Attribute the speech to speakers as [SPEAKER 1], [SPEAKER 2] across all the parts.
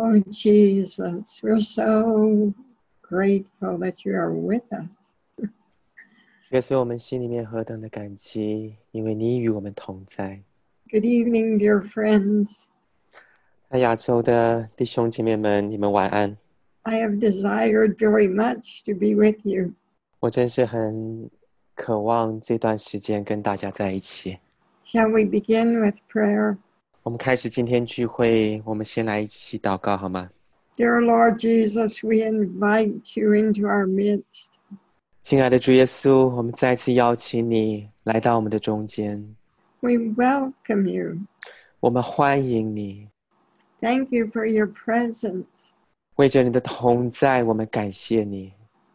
[SPEAKER 1] Oh, Jesus, we're so grateful that you are with us.
[SPEAKER 2] 耶稣，我们心里面何等的感激，因为你与我们同在。
[SPEAKER 1] Good evening, dear friends.
[SPEAKER 2] 在亚洲的弟兄姐妹们，你们晚安。
[SPEAKER 1] I have desired very much to be with you.
[SPEAKER 2] 我真是很渴望这段时间跟大家在一起。
[SPEAKER 1] Shall we begin with prayer?
[SPEAKER 2] 我们开始今天聚会，我们先来一起祷告好吗？
[SPEAKER 1] Dear Lord Jesus, we invite you into our midst.
[SPEAKER 2] 亲爱的主耶稣，我们再次邀请你来到我们的中间，
[SPEAKER 1] We welcome you.
[SPEAKER 2] 我们欢迎你。
[SPEAKER 1] Thank you for your presence.
[SPEAKER 2] 为着你的同在，我们感谢你。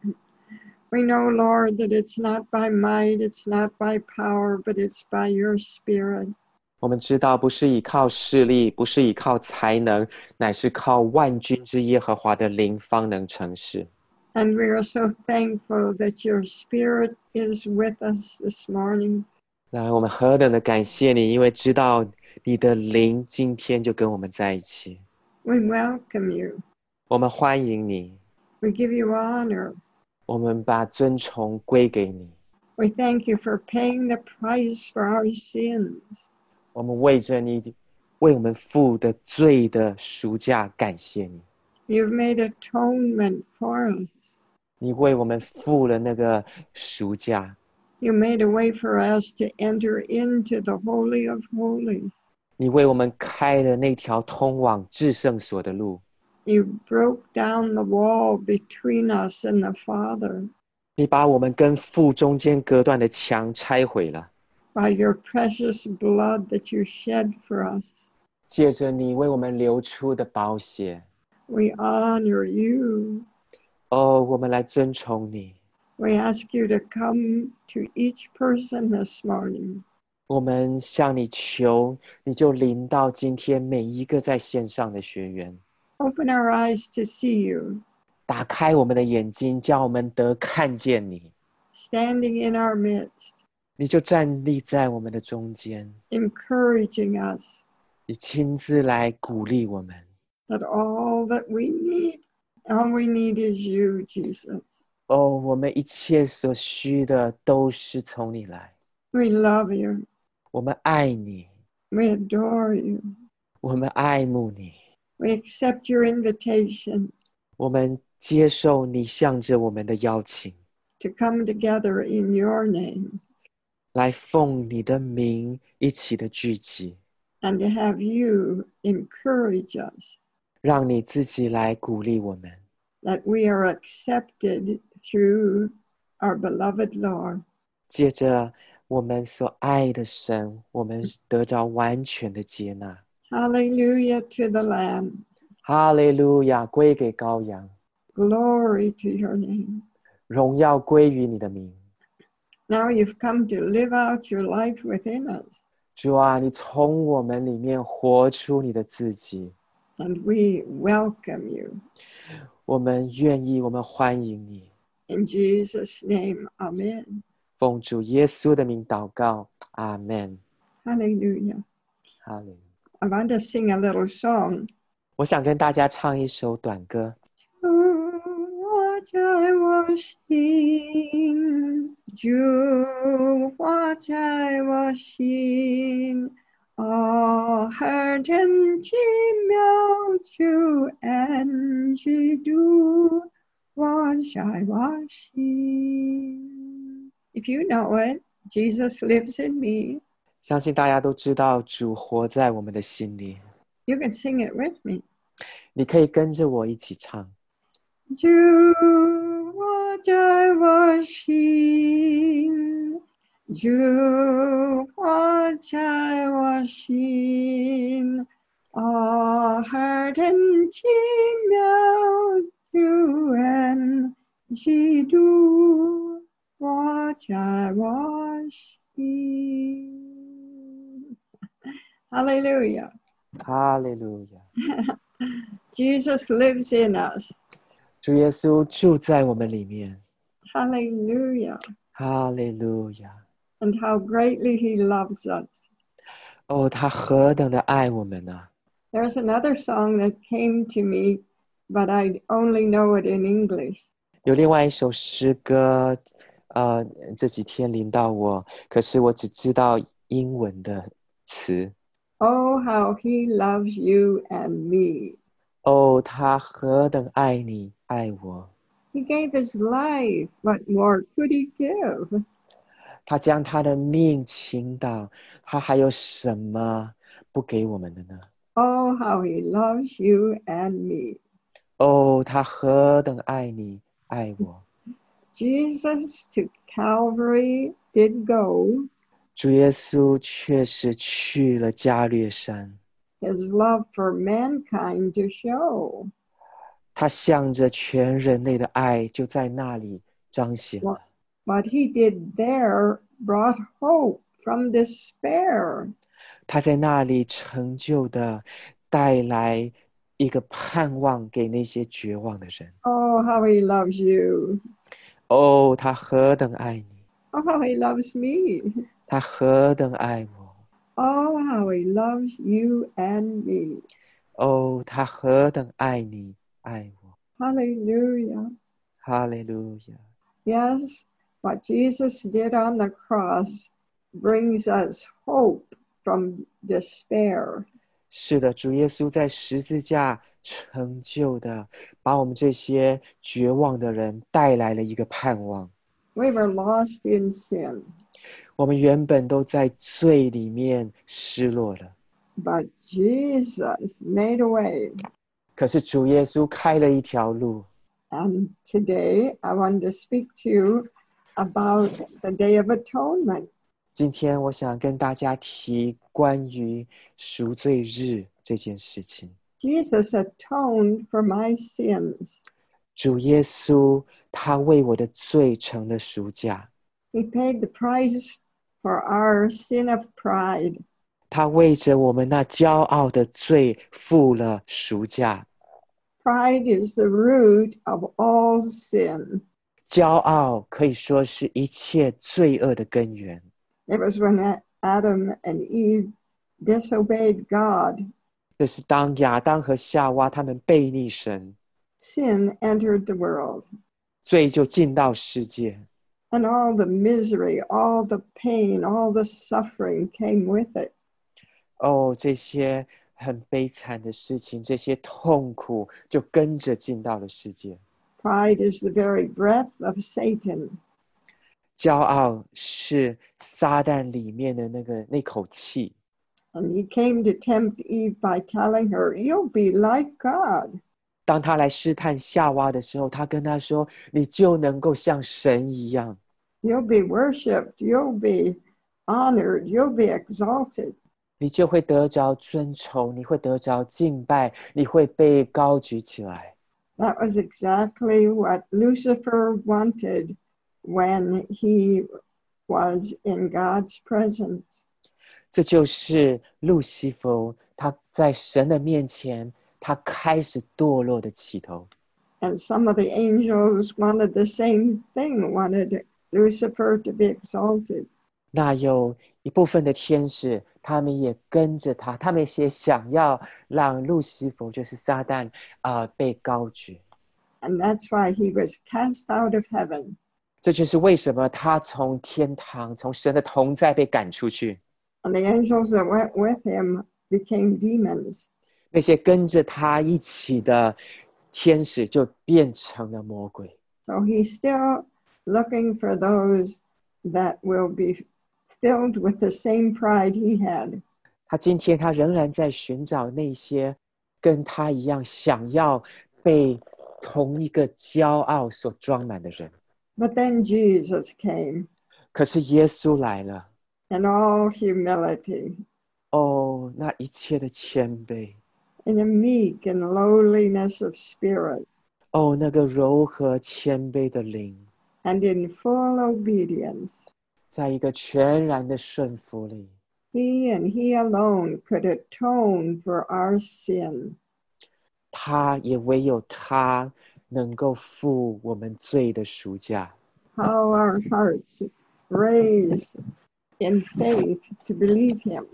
[SPEAKER 1] We know, Lord, that it's not by might, it's not by power, but it's by your Spirit.
[SPEAKER 2] 我们知道不是依靠势力，不是依靠才能，乃是靠万军之耶和华的灵方能成事。
[SPEAKER 1] And we are so thankful that your Spirit is with us this morning.
[SPEAKER 2] 然后我们何等的感谢你，因为知道你的灵今天就跟我们在一起。
[SPEAKER 1] We welcome you.
[SPEAKER 2] 我们欢迎你，
[SPEAKER 1] We give you honor.
[SPEAKER 2] 我们把尊崇归给你。
[SPEAKER 1] We thank you for paying the price for our sins.
[SPEAKER 2] 我们为着你为我们付的罪的赎价感谢你。
[SPEAKER 1] You've made atonement for us.
[SPEAKER 2] 你为我们付了那个赎价，
[SPEAKER 1] You made a way for us to enter into the Holy of Holies.
[SPEAKER 2] 你为我们开了那条通往至圣所的路，
[SPEAKER 1] You broke down the wall between us and the Father.
[SPEAKER 2] 你把我们跟父中间隔断的墙拆毁了。
[SPEAKER 1] By your precious blood that you shed for us.
[SPEAKER 2] 借着你为我们流出的宝血，
[SPEAKER 1] We honor you.
[SPEAKER 2] 我们来尊崇你。
[SPEAKER 1] We ask you to come to each person this morning.
[SPEAKER 2] 我们向你求，你就临到今天每一个在线上的学员，
[SPEAKER 1] Open our eyes to see you,
[SPEAKER 2] 打开我们的眼睛，叫我们得看见你。
[SPEAKER 1] standing in our midst,
[SPEAKER 2] 你就站立在我们的中间，
[SPEAKER 1] encouraging us
[SPEAKER 2] 你亲自来鼓励我们。
[SPEAKER 1] that all we need is you, Jesus.
[SPEAKER 2] 我们一切所需的都是从你来。
[SPEAKER 1] We love you.
[SPEAKER 2] 我们爱你，
[SPEAKER 1] We adore you.
[SPEAKER 2] 我们爱慕你，
[SPEAKER 1] We accept your invitation
[SPEAKER 2] 我们接受你向着我们的邀请，
[SPEAKER 1] to come together in your name
[SPEAKER 2] 来奉你的名一起的聚集，
[SPEAKER 1] and to have you encourage us
[SPEAKER 2] 让你自己来鼓励我们，
[SPEAKER 1] that we are accepted through our beloved Lord.
[SPEAKER 2] 借着我们所爱的神，我们得着完全的接纳。
[SPEAKER 1] Hallelujah to the Lamb.
[SPEAKER 2] 哈利路亚，归给羔羊，
[SPEAKER 1] Glory to your name.
[SPEAKER 2] 荣耀归于你的名。
[SPEAKER 1] Now you've come to live out your life within us,
[SPEAKER 2] 主啊，你从我们里面活出你的自己，
[SPEAKER 1] and we welcome you.
[SPEAKER 2] 我们愿意，我们欢迎你。
[SPEAKER 1] In Jesus' name, amen.
[SPEAKER 2] 奉主耶稣的名祷告，阿们。
[SPEAKER 1] Hallelujah.
[SPEAKER 2] 哈利路亚。
[SPEAKER 1] I want to sing a little song.
[SPEAKER 2] 我想跟大家唱一首短歌。
[SPEAKER 1] What I was seeing, do what I was seeing, heart and妙主恩知do what I was seeing. If you know it, Jesus lives in me.
[SPEAKER 2] 相信大家都知道主活在我们的心里，
[SPEAKER 1] You can sing it with me.
[SPEAKER 2] 你可以跟着我一起唱。
[SPEAKER 1] Do what I was seeing, do what I was seeing, heart and妙主恩知 do what I was seeing. Hallelujah.
[SPEAKER 2] 哈利路亚，
[SPEAKER 1] Jesus lives in us.
[SPEAKER 2] 主耶稣住在我们里面。
[SPEAKER 1] Hallelujah.
[SPEAKER 2] 哈利路亚。
[SPEAKER 1] And how greatly he loves us.
[SPEAKER 2] 他何等的爱我们啊！
[SPEAKER 1] There's another song that came to me, but I only know it in English.
[SPEAKER 2] 有另外一首诗歌，这几天临到我，可是我只知道英文的词。
[SPEAKER 1] Oh, how he loves you and me.
[SPEAKER 2] 哦，他何等爱你，爱我！
[SPEAKER 1] He gave his life. What more could he give?
[SPEAKER 2] 他将他的命倾倒，他还有什么不给我们的呢？
[SPEAKER 1] Oh, how he loves you and me.
[SPEAKER 2] 哦，他何等爱你，爱我！
[SPEAKER 1] Jesus to Calvary did go.
[SPEAKER 2] 主耶稣确实去了加略山，
[SPEAKER 1] His love for mankind to show.
[SPEAKER 2] 他向着全人类的爱就在那里彰显了。
[SPEAKER 1] What he did there brought hope from despair.
[SPEAKER 2] 他在那里成就的，带来一个盼望给那些绝望的人。
[SPEAKER 1] Oh, how he loves you.
[SPEAKER 2] 哦，他何等爱你，
[SPEAKER 1] Oh, how he loves me.
[SPEAKER 2] 他何等爱我！
[SPEAKER 1] Oh, how he loves you and me.
[SPEAKER 2] 哦，他何等爱你，爱我！
[SPEAKER 1] Hallelujah.
[SPEAKER 2] 哈利路亚！
[SPEAKER 1] Yes, what Jesus did on the cross brings us hope from despair.
[SPEAKER 2] 是的，主耶稣在十字架成就的，把我们这些绝望的人带来了一个盼望。
[SPEAKER 1] We were lost in sin,
[SPEAKER 2] 我们原本都在罪里面失落了，
[SPEAKER 1] but Jesus made a way.
[SPEAKER 2] 可是主耶稣开了一条路。
[SPEAKER 1] And today I want to speak to you about the Day of Atonement.
[SPEAKER 2] 今天我想跟大家提关于赎罪日这件事情。
[SPEAKER 1] Jesus atoned for my sins.
[SPEAKER 2] 主耶稣他为我的罪成了赎价，
[SPEAKER 1] He paid the price for our sin of pride.
[SPEAKER 2] 他为着我们那骄傲的罪付了赎价。
[SPEAKER 1] Pride is the root of all sin.
[SPEAKER 2] 骄傲可以说是一切罪恶的根源。
[SPEAKER 1] It was when Adam and Eve disobeyed God,
[SPEAKER 2] 这是当亚当和夏娃他们背逆神，
[SPEAKER 1] sin entered the world.
[SPEAKER 2] 罪就进到世界，
[SPEAKER 1] And all the misery, all the pain, all the suffering came with it.
[SPEAKER 2] 哦，这些很悲惨的事情，这些痛苦就跟着进到了世界。
[SPEAKER 1] Pride is the very breath of Satan.
[SPEAKER 2] 骄傲是撒旦里面的那口气，
[SPEAKER 1] And he came to tempt Eve by telling her, "You'll be like God."
[SPEAKER 2] 当他来试探夏娃的时候，他跟他说：“你就能够像神一样，
[SPEAKER 1] You'll be worshipped. You'll be honored. You'll be exalted.
[SPEAKER 2] 你就会得着尊崇，你会得着敬拜，你会被高举起来。”
[SPEAKER 1] That was exactly what Lucifer wanted when he was in God's presence.
[SPEAKER 2] 这就是路西弗他在神的面前，他开始堕落的起头。
[SPEAKER 1] And some of the angels wanted the same thing, wanted Lucifer to be exalted.
[SPEAKER 2] 那有一部分的天使，他们也跟着他，他们也想要让路西弗，就是撒旦，被高举。
[SPEAKER 1] And that's why he was cast out of heaven.
[SPEAKER 2] 这就是为什么他从天堂，从神的同在被赶出去。
[SPEAKER 1] And the angels that went with him became demons.
[SPEAKER 2] 那些跟着他一起的天使就变成了魔鬼。
[SPEAKER 1] So he's still looking for those that will be filled with the same pride he had.
[SPEAKER 2] 他今天他仍然在寻找那些跟他一样想要被同一个骄傲所装满的人。
[SPEAKER 1] But then Jesus came
[SPEAKER 2] 可是耶稣来了，
[SPEAKER 1] in all humility,
[SPEAKER 2] 哦，那一切的谦卑，
[SPEAKER 1] in a meek and lowliness of spirit,
[SPEAKER 2] 哦，那个柔和谦卑的灵，
[SPEAKER 1] and in full obedience.
[SPEAKER 2] 在一个全然的顺服里，
[SPEAKER 1] He and he alone could atone for our sin.
[SPEAKER 2] 他也唯有他能够付我们罪的赎价。
[SPEAKER 1] How our hearts raise in faith to believe him.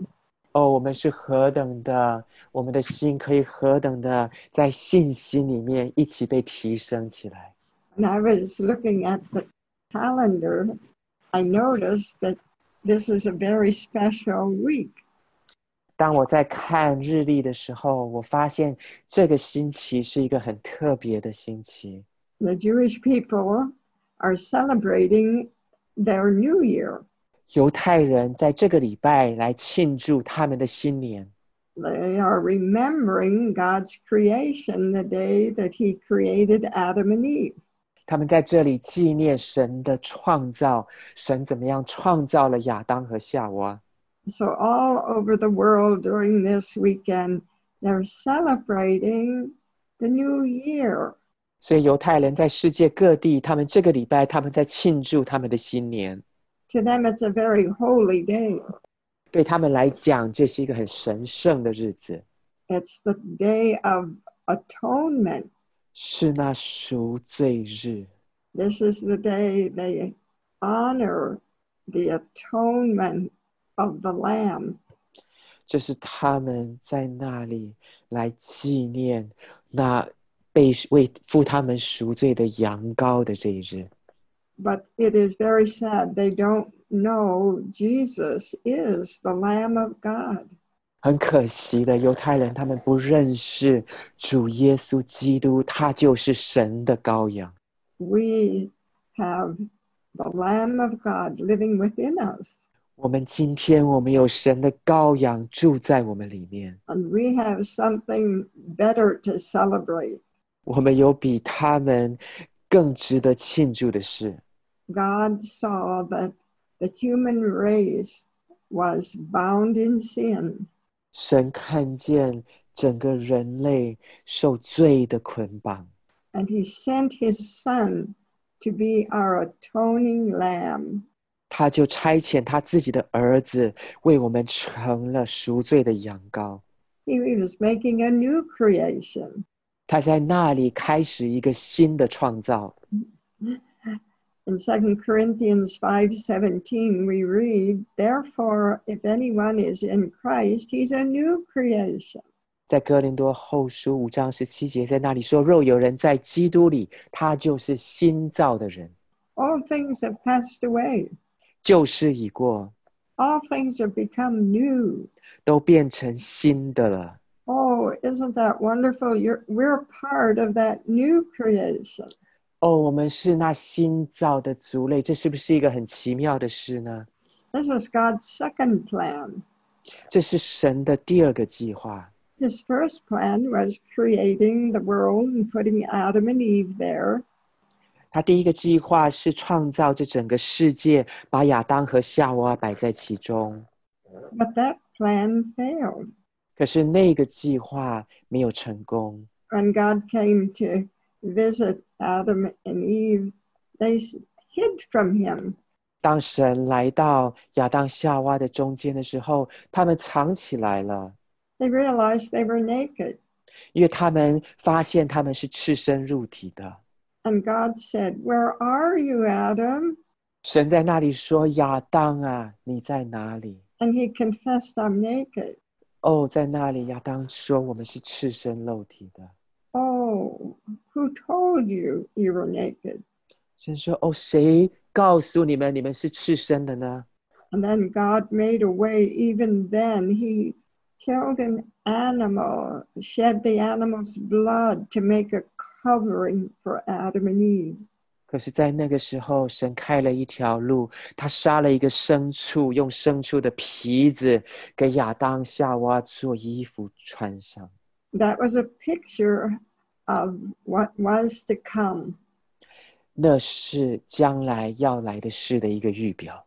[SPEAKER 2] 哦，我们是何等的，我们的心可以何等的在信心里面一起被提升起来。
[SPEAKER 1] When I was looking at the calendar, I noticed that this is a very special week.
[SPEAKER 2] 当我在看日历的时候，我发现这个星期是一个很特别的星期。
[SPEAKER 1] The Jewish people are celebrating their New Year.
[SPEAKER 2] 犹太人在这个礼拜来庆祝他们的新年。
[SPEAKER 1] They are remembering God's creation, the day that He created Adam and Eve.
[SPEAKER 2] 他们在这里纪念神的创造，神怎么样创造了亚当和夏娃。
[SPEAKER 1] So all over the world during this weekend, they're celebrating the new year.
[SPEAKER 2] 所以犹太人在世界各地，他们这个礼拜他们在庆祝他们的新年。
[SPEAKER 1] To them, it's a very holy day.
[SPEAKER 2] 对他们来讲，这是一个很神圣的日子。
[SPEAKER 1] It's the day of atonement.
[SPEAKER 2] 是那赎罪日。
[SPEAKER 1] This is the day they honor the atonement of the Lamb.
[SPEAKER 2] 这是他们在那里来纪念那被为付他们赎罪的羊羔的这一日。
[SPEAKER 1] But it is very sad they don't know Jesus is the Lamb of God.
[SPEAKER 2] 很可惜的，犹太人他们不认识主耶稣基督，他就是神的羔羊。
[SPEAKER 1] We have the Lamb of God living within us.
[SPEAKER 2] 我们今天我们有神的羔羊住在我们里面，
[SPEAKER 1] And we have something better to celebrate.
[SPEAKER 2] 我们有比他们更值得庆祝的事。
[SPEAKER 1] God saw that the human race was bound in sin.
[SPEAKER 2] 神看见整个人类受罪的捆绑，
[SPEAKER 1] And He sent His Son to be our atoning lamb.
[SPEAKER 2] 他就差遣他自己的儿子为我们成了赎罪的羊羔。
[SPEAKER 1] He was making a new creation.
[SPEAKER 2] 他在那里开始一个新的创造。
[SPEAKER 1] In 2 Corinthians 5:17, we read, "Therefore, if anyone is in Christ, he's a new creation."
[SPEAKER 2] 在哥林多后书5章17节，在那里说：若有人在基督里，他就是新造的人，
[SPEAKER 1] All things have passed away.
[SPEAKER 2] 旧事已过，
[SPEAKER 1] All things have become new.
[SPEAKER 2] 都变成新的了。
[SPEAKER 1] Oh, isn't that wonderful? We're part of that new creation.
[SPEAKER 2] 哦，我们是那新造的族类，这是不是一个很奇妙的事呢？
[SPEAKER 1] This is God's second plan.
[SPEAKER 2] 这是神的第二个计划。
[SPEAKER 1] His first plan was creating the world and putting Adam and Eve there.
[SPEAKER 2] 他第一个计划是创造这整个世界，把亚当和夏娃摆在其中。
[SPEAKER 1] But that plan failed.
[SPEAKER 2] 可是那个计划没有成功。
[SPEAKER 1] When God came to visit Adam and Eve, they hid from Him.
[SPEAKER 2] 当神来到亚当夏娃的中间的时候，他们藏起来了，
[SPEAKER 1] They realized they were naked.
[SPEAKER 2] 因为他们发现他们是赤身入体的。
[SPEAKER 1] And God said, "Where are you, Adam?"
[SPEAKER 2] 神在那里说：亚当啊，你在哪里？
[SPEAKER 1] And he confessed, "I'm naked."
[SPEAKER 2] 哦，在那里，亚当说我们是赤身露体的。
[SPEAKER 1] Oh, who told you you were naked?
[SPEAKER 2] 神说：哦，谁告诉你们你们是赤身的呢？
[SPEAKER 1] And then God made a way. Even then, He killed an animal, shed the animal's blood to make a covering for Adam and Eve.
[SPEAKER 2] 可是在那个时候，神开了一条路，他杀了一个牲畜，用牲畜的皮子给亚当夏娃做衣服穿上。
[SPEAKER 1] That was a picture of what was to come.
[SPEAKER 2] 那是将来要来的事的一个预表。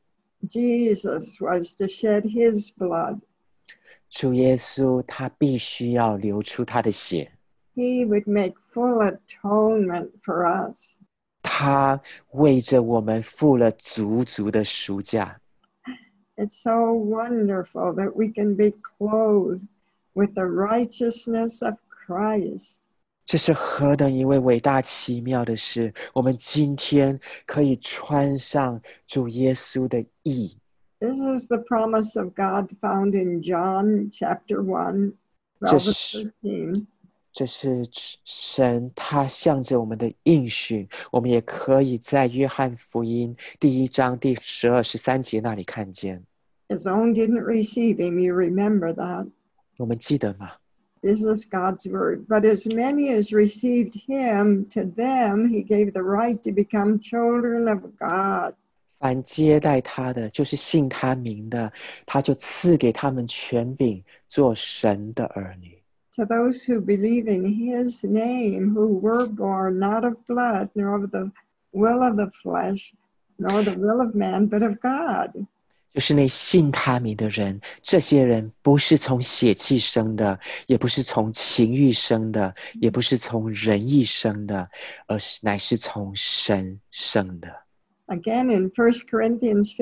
[SPEAKER 1] Jesus was to shed His blood.
[SPEAKER 2] 主耶稣他必须要流出他的血，
[SPEAKER 1] He would make full atonement for us.
[SPEAKER 2] 他为着我们付了足足的赎价。
[SPEAKER 1] It's so wonderful that we can be clothed with the righteousness of Christ.
[SPEAKER 2] 这是何等一位伟大奇妙的事！我们今天可以穿上主耶稣的义。
[SPEAKER 1] This is the promise of God found in John chapter 1,
[SPEAKER 2] 这
[SPEAKER 1] 12 and
[SPEAKER 2] 是
[SPEAKER 1] 13.
[SPEAKER 2] 这是神他向着我们的应许，我们也可以在约翰福音第1章第12、13节那里看见。
[SPEAKER 1] His own didn't receive him, you remember that.
[SPEAKER 2] 我们记得吗？
[SPEAKER 1] This is God's word. But as many as received him, to them he gave the right to become children of God.
[SPEAKER 2] 凡接待他的，就是信他名的，他就赐给他们权柄，做神的儿女。
[SPEAKER 1] To those who believe in his name, who were born not of blood, nor of the will of the flesh, nor the will of man, but of God.
[SPEAKER 2] 就是那信他名的人，这些人不是从血气生的，也不是从情欲生的，也不是从人意生的，乃是从神生的。
[SPEAKER 1] Again, in 1 Corinthians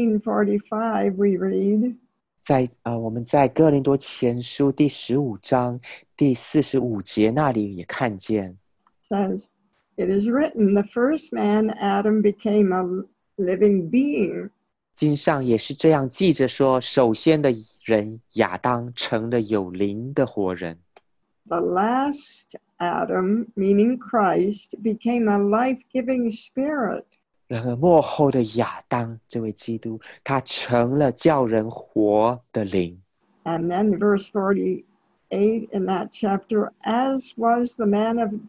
[SPEAKER 1] 15:45, we read,
[SPEAKER 2] 我们在哥林多前书第15章第45节那里也看见，
[SPEAKER 1] says, it is written, the first man, Adam, became a living being.
[SPEAKER 2] 经上也是这样记着说，首先的人亚当成了有灵的活人。
[SPEAKER 1] The last Adam, meaning Christ, became a life-giving spirit.
[SPEAKER 2] 然而末后的亚当，这位基督，他成了叫人活的灵。
[SPEAKER 1] And then verse 48 in that chapter, as was the man of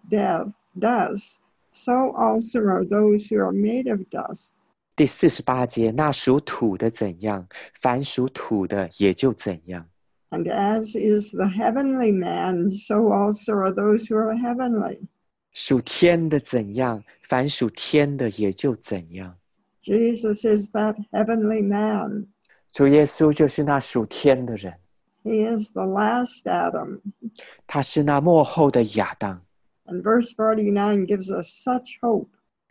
[SPEAKER 1] dust, so also are those who are made of dust.
[SPEAKER 2] 第48节，那属土的怎样，凡属土的也就怎样。
[SPEAKER 1] And as is the heavenly man, so also are those who are heavenly.
[SPEAKER 2] 属天的怎样，凡属天的也就怎样。
[SPEAKER 1] Jesus is that heavenly man.
[SPEAKER 2] 主耶稣就是那属天的人，
[SPEAKER 1] He is the last Adam.
[SPEAKER 2] 他是那末后的亚当。
[SPEAKER 1] And verse 49 gives us such hope.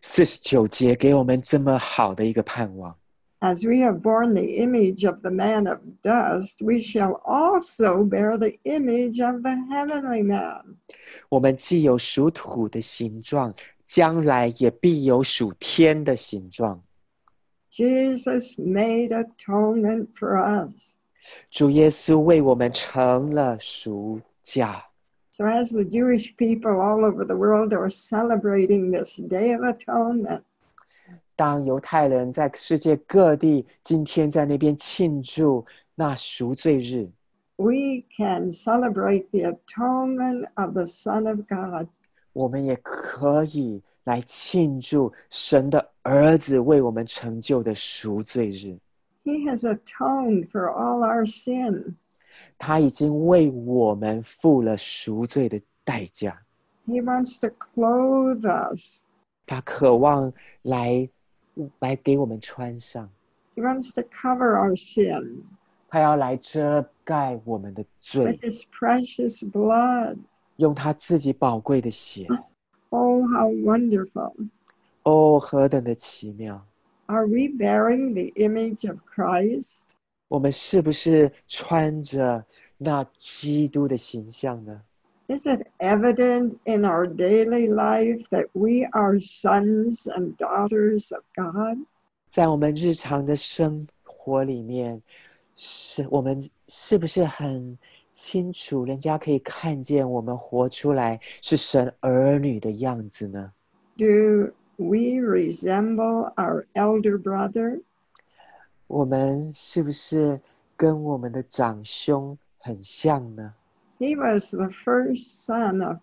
[SPEAKER 2] 49节给我们这么好的一个盼望。
[SPEAKER 1] As we have borne the image of the man of dust, we shall also bear the image of the heavenly man.
[SPEAKER 2] 我们既有属土的形状，将来也必有属天的形状。
[SPEAKER 1] Jesus made atonement for us.
[SPEAKER 2] 主耶稣为我们成了赎价。
[SPEAKER 1] So as the Jewish people all over the world are celebrating this Day of Atonement,
[SPEAKER 2] 当犹太人在世界各地今天在那边庆祝那赎罪日，
[SPEAKER 1] we can celebrate the atonement of the Son of God.
[SPEAKER 2] 我们也可以来庆祝神的儿子为我们成就的赎罪日。
[SPEAKER 1] He has atoned for all our sin.
[SPEAKER 2] 他已经为我们付了赎罪的代价。
[SPEAKER 1] He wants to clothe us.
[SPEAKER 2] 他渴望来给我们穿上，
[SPEAKER 1] He wants to cover our sin
[SPEAKER 2] 他要来遮盖我们的
[SPEAKER 1] with
[SPEAKER 2] 罪，
[SPEAKER 1] his precious blood.
[SPEAKER 2] 用他自己宝贵的血。
[SPEAKER 1] Oh, how wonderful.
[SPEAKER 2] 哦，何等的奇妙！
[SPEAKER 1] Are we bearing the image of Christ?
[SPEAKER 2] 我们是不是穿着那基督的形象呢？
[SPEAKER 1] Is it evident in our daily life that we are sons and daughters of God?
[SPEAKER 2] 在我们日常的生活里面，我们是不是很清楚，人家可以看见我们活出来是神儿女的样子呢？
[SPEAKER 1] Do we resemble our elder brother?
[SPEAKER 2] 我们是不是跟我们的长兄很像呢？
[SPEAKER 1] He was the first son.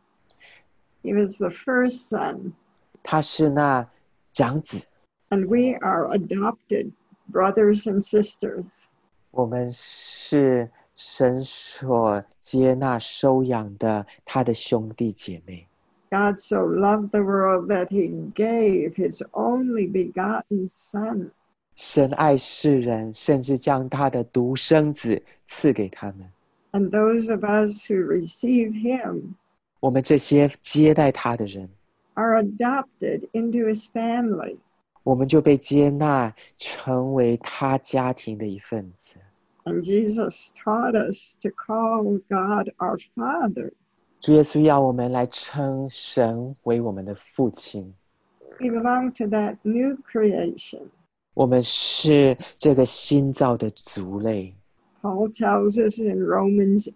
[SPEAKER 2] 他是那长子，
[SPEAKER 1] And we are adopted brothers and sisters.
[SPEAKER 2] 我们是神所接纳收养的他的兄弟姐妹。
[SPEAKER 1] God so loved the world that he gave his only begotten son.
[SPEAKER 2] 神爱世人，甚至将他的独生子赐给他们。
[SPEAKER 1] And those of us who receive him
[SPEAKER 2] 我们这些接待他的人，
[SPEAKER 1] are adopted into his family.
[SPEAKER 2] 我们就被接纳成为他家庭的一份子。
[SPEAKER 1] And Jesus taught us to call God our Father.
[SPEAKER 2] 主耶稣要我们来称神为我们的父亲。
[SPEAKER 1] We belong to that new creation.
[SPEAKER 2] 我们是这个新造的族类。
[SPEAKER 1] Paul tells us in Romans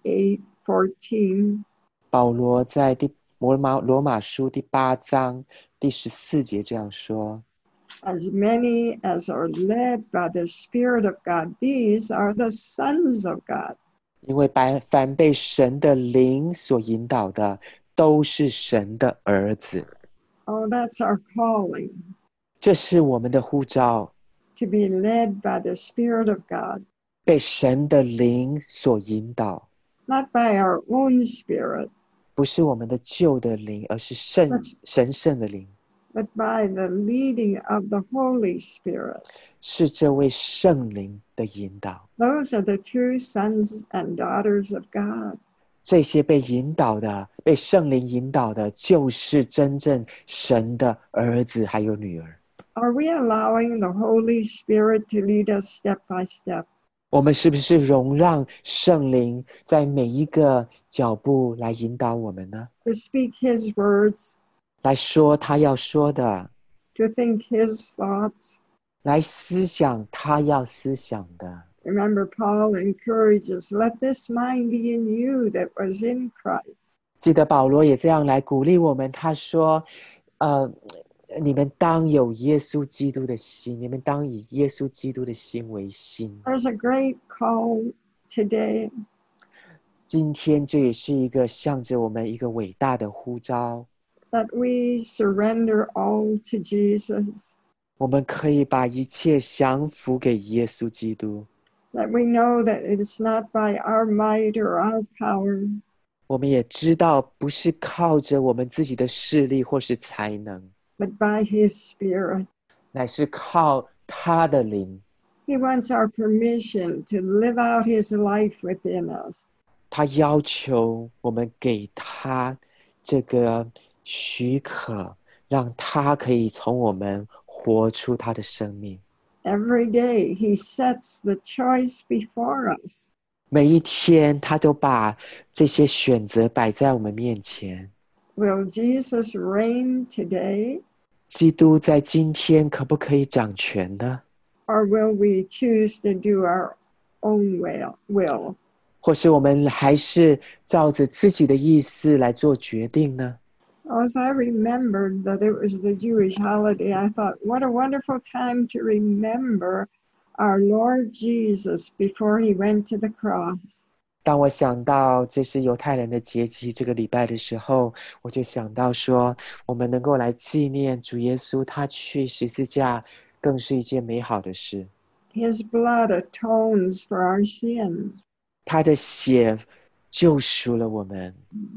[SPEAKER 1] 8:14,
[SPEAKER 2] 保罗在罗马书第8章第14节这样说：
[SPEAKER 1] as many as are led by the Spirit of God, these are the sons of God.
[SPEAKER 2] 因为凡被神的灵所引导的，都是神的儿子。
[SPEAKER 1] Oh, that's our calling,
[SPEAKER 2] 这是我们的呼召，
[SPEAKER 1] to be led by the Spirit of God,
[SPEAKER 2] 被神的灵所引导，
[SPEAKER 1] not by our own spirit,
[SPEAKER 2] 不是我们的旧的灵，而是神圣的灵，
[SPEAKER 1] but by the leading of the Holy Spirit.
[SPEAKER 2] 是这位圣灵的引导。
[SPEAKER 1] Those are the true sons and daughters of God.
[SPEAKER 2] 这些被引导的，被圣灵引导的，就是真正神的儿子还有女儿。
[SPEAKER 1] Are we allowing the Holy Spirit to lead us step by step?
[SPEAKER 2] 我们是不是容让圣灵在每一个脚步来引导我们呢？
[SPEAKER 1] To speak His words,
[SPEAKER 2] 来说他要说的，
[SPEAKER 1] to think His thoughts.
[SPEAKER 2] 来思想他要思想的。
[SPEAKER 1] Remember, Paul encourages, let this mind be in you that was in Christ.
[SPEAKER 2] 记得保罗也这样来鼓励我们，他说：你们当有耶稣基督的心，你们当以耶稣基督的心为心。
[SPEAKER 1] There's a great call today
[SPEAKER 2] 今天这也是一个向着我们一个伟大的呼召，
[SPEAKER 1] that we surrender all to Jesus,
[SPEAKER 2] 我们可以把一切降服给耶稣基督。
[SPEAKER 1] that we know that it is not by our might or our power,
[SPEAKER 2] 我们也知道不是靠着我们自己的势力或是才能，
[SPEAKER 1] but by His Spirit.
[SPEAKER 2] 乃是靠他的灵。
[SPEAKER 1] He wants our permission to live out His life within us.
[SPEAKER 2] 他要求我们给他这个许可，让他可以从我们活出他的生命。
[SPEAKER 1] Every day He sets the choice before us.
[SPEAKER 2] 每一天他都把这些选择摆在我们面前。
[SPEAKER 1] Will Jesus reign today,
[SPEAKER 2] 基督在今天可不可以掌权呢？
[SPEAKER 1] or will we choose to do our own will?
[SPEAKER 2] 或是我们还是照着自己的意思来做决定呢？
[SPEAKER 1] As I remembered that it was the Jewish holiday, I thought, what a wonderful time to remember our Lord Jesus before He went to the cross.
[SPEAKER 2] 当我想到这是犹太人的节期这个礼拜的时候，我就想到说，我们能够来纪念主耶稣他去十字架，更是一件美好的事。
[SPEAKER 1] His blood atones for our sin.
[SPEAKER 2] 他的血救赎了我们，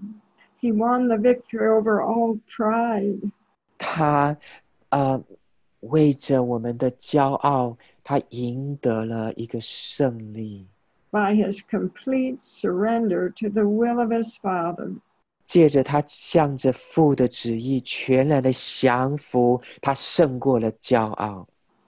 [SPEAKER 1] He won the victory over all pride.
[SPEAKER 2] 他为着我们的骄傲，他赢得了一个胜利。
[SPEAKER 1] By His complete surrender to the will of His Father.
[SPEAKER 2] 借着他向着父的旨意全然的降服，他胜过了骄傲。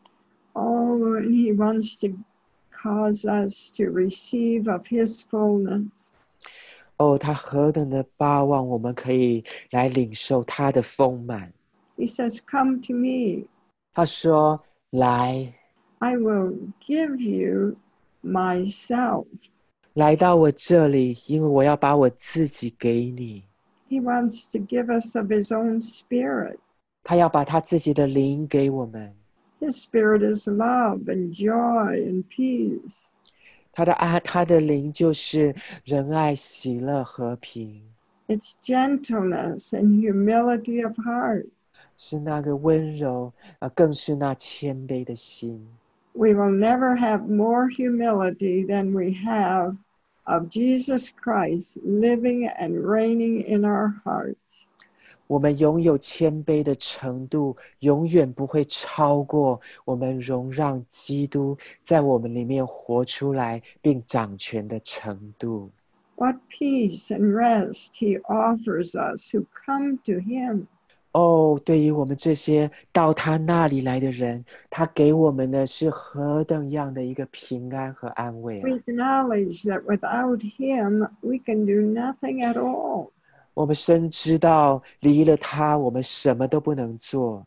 [SPEAKER 1] Oh, and He wants to cause us to receive of His fullness.
[SPEAKER 2] 哦，他何等的巴望我们可以来领受他的丰满。
[SPEAKER 1] He says, come to me.
[SPEAKER 2] 他说：“来，
[SPEAKER 1] I will give you myself.
[SPEAKER 2] 来到我这里，因为我要把我自己给你。
[SPEAKER 1] He wants to give us of His own Spirit.
[SPEAKER 2] 他要把他自己的灵给我们。
[SPEAKER 1] His Spirit is love and joy and peace.
[SPEAKER 2] 他的灵就是仁爱、喜乐、和平，
[SPEAKER 1] It's gentleness and humility of heart.
[SPEAKER 2] 是那个温柔，更是那谦卑的心。
[SPEAKER 1] We will never have more humility than we have of Jesus Christ living and reigning in our hearts.
[SPEAKER 2] 我们拥有谦卑的程度，永远不会超过我们容让基督在我们里面活出来并掌权的程度。
[SPEAKER 1] What peace and rest He offers us who come to Him.
[SPEAKER 2] 哦，对于我们这些到他那里来的人，他给我们的是何等样的一个平安和安慰啊！
[SPEAKER 1] We acknowledge that without Him, we can do nothing at all.
[SPEAKER 2] 我们深知道离了他，我们什么都不能做。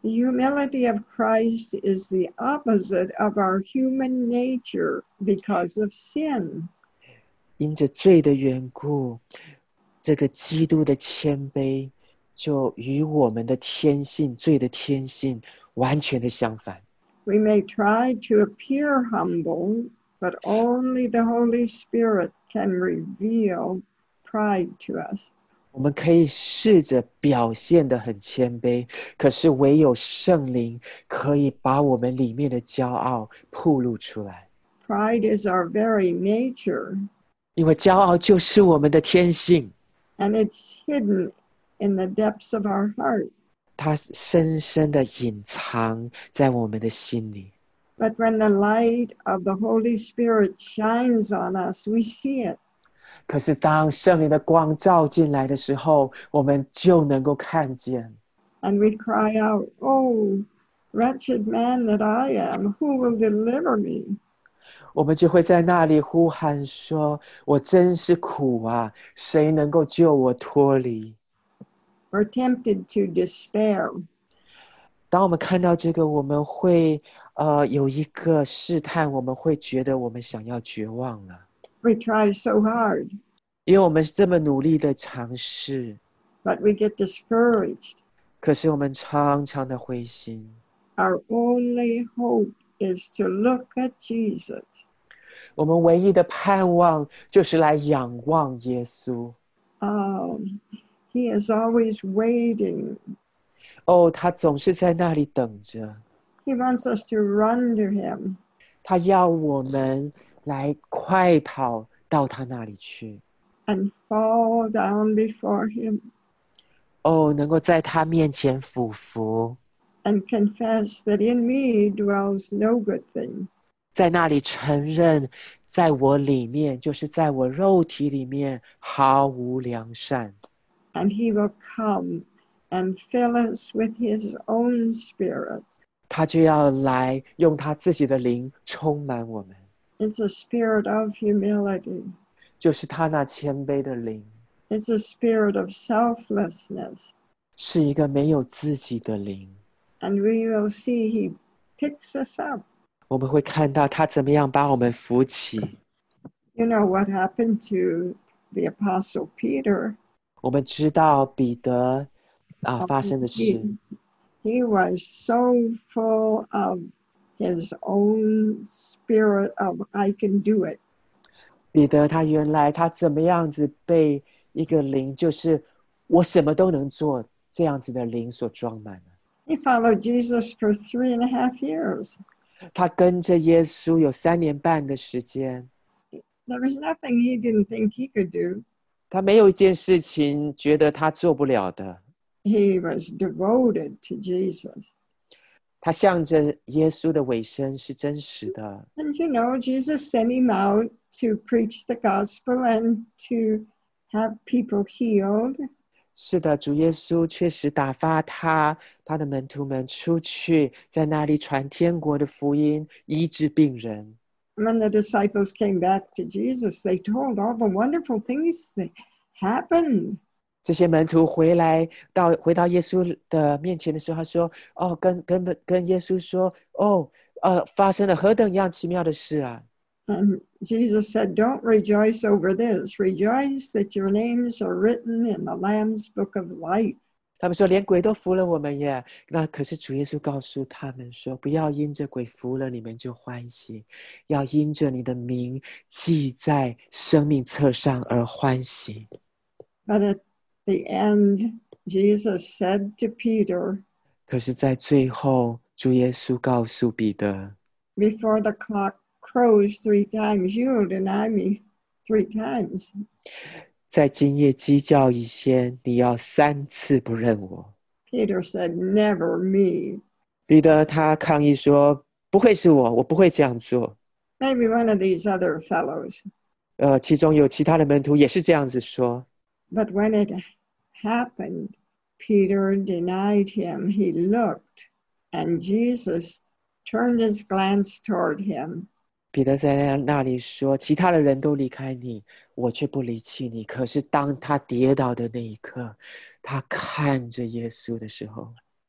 [SPEAKER 1] The humility of Christ is the opposite of our human nature because of sin.
[SPEAKER 2] 因着罪的缘故，这个基督的谦卑就与我们的天性、罪的天性完全的相反。
[SPEAKER 1] We may try to appear humble, but only the Holy Spirit can reveal pride to us.
[SPEAKER 2] 我们可以试着表现得很谦卑，可是唯有圣灵可以把我们里面的骄傲暴露出来。
[SPEAKER 1] Pride is our very nature.
[SPEAKER 2] 因为骄傲就是我们的天性，
[SPEAKER 1] And it's hidden in the depths of our heart.
[SPEAKER 2] 它深深的隐藏在我们的心里。
[SPEAKER 1] But when the light of the Holy Spirit shines on us, we see it.
[SPEAKER 2] 可是当圣灵的光照进来的时候，我们就能够看见。
[SPEAKER 1] And we cry out, "Oh, wretched man that I am, who will deliver me?"
[SPEAKER 2] 我们就会在那里呼喊说：“我真是苦啊，谁能够救我脱离？”
[SPEAKER 1] We're tempted to despair.
[SPEAKER 2] 当我们看到这个，我们会有一个试探，我们会觉得我们想要绝望了。
[SPEAKER 1] We try so hard,
[SPEAKER 2] 因为我们这么努力的尝试，
[SPEAKER 1] but we get discouraged.
[SPEAKER 2] 可是我们常常的灰心。
[SPEAKER 1] Our only hope is to look at Jesus.
[SPEAKER 2] 我们唯一的盼望就是来仰望耶稣。
[SPEAKER 1] He is always waiting.
[SPEAKER 2] 他总是在那里等着。
[SPEAKER 1] He wants us to run to him.
[SPEAKER 2] 他要我们来快跑到他那里去。
[SPEAKER 1] And fall down before him.
[SPEAKER 2] 能够在他面前俯伏，
[SPEAKER 1] And confess that in me dwells no good thing.
[SPEAKER 2] 在那里承认，在我里面，就是在我肉体里面毫无良善。
[SPEAKER 1] And he will come and fill us with his own spirit.
[SPEAKER 2] 他就要来用他自己的灵充满我们，
[SPEAKER 1] It's a spirit of humility.
[SPEAKER 2] 就是他那谦卑的灵，
[SPEAKER 1] It's a spirit of selflessness.
[SPEAKER 2] 是一个没有自己的灵。
[SPEAKER 1] And we will see he picks us up.
[SPEAKER 2] 我们会看到他怎么样把我们扶起。
[SPEAKER 1] You know what happened to the Apostle Peter?
[SPEAKER 2] 我们知道彼得发生的事。
[SPEAKER 1] He was so full of his own spirit of I can do it.
[SPEAKER 2] 彼得他原来他怎么样子被一个灵，就是我什么都能做这样子的灵所装满了。
[SPEAKER 1] He followed Jesus for 3.5 years.
[SPEAKER 2] 他跟着耶稣有3年半的时间，
[SPEAKER 1] There was nothing he didn't think he could do.
[SPEAKER 2] 他没有一件事情觉得他做不了的。
[SPEAKER 1] He was devoted to Jesus.
[SPEAKER 2] 他向着耶稣的尾声是真实的。
[SPEAKER 1] And you know, Jesus sent him out to preach the gospel and to have people healed.
[SPEAKER 2] 是的，主耶稣确实打发他的门徒们出去，在那里传天国的福音，医治病人。
[SPEAKER 1] When the disciples came back to Jesus, they told all the wonderful things that happened.
[SPEAKER 2] 这些门徒回到耶稣的面前的时候，他说：“跟耶稣说，发生了何等样奇妙的事啊！”
[SPEAKER 1] And Jesus said, "Don't rejoice over this. Rejoice that your names are written in the Lamb's book of life."
[SPEAKER 2] 他们说连鬼都服了我们耶。那可是主耶稣告诉他们说，不要因着鬼服了你们就欢喜，要因着你的名记在生命册上而欢喜。
[SPEAKER 1] But at the end, Jesus said to Peter,
[SPEAKER 2] 可是在最后，主耶稣告诉彼得，
[SPEAKER 1] "Before the clock crows 3 times, you will deny me 3 times."
[SPEAKER 2] 在今夜鸡叫以前，你要3次不认我。
[SPEAKER 1] Peter said, "Never me."
[SPEAKER 2] 彼得他抗议说，不会是我不会这样做。
[SPEAKER 1] Maybe one of these other fellows.
[SPEAKER 2] 其中有其他的门徒也是这样子说。
[SPEAKER 1] But when it happened, Peter denied him. He looked, and Jesus turned his glance toward him.
[SPEAKER 2] 彼得在那里说，其他的人都离开你，我却不离弃你。可是当他跌倒的那一刻，他看着耶稣的时候，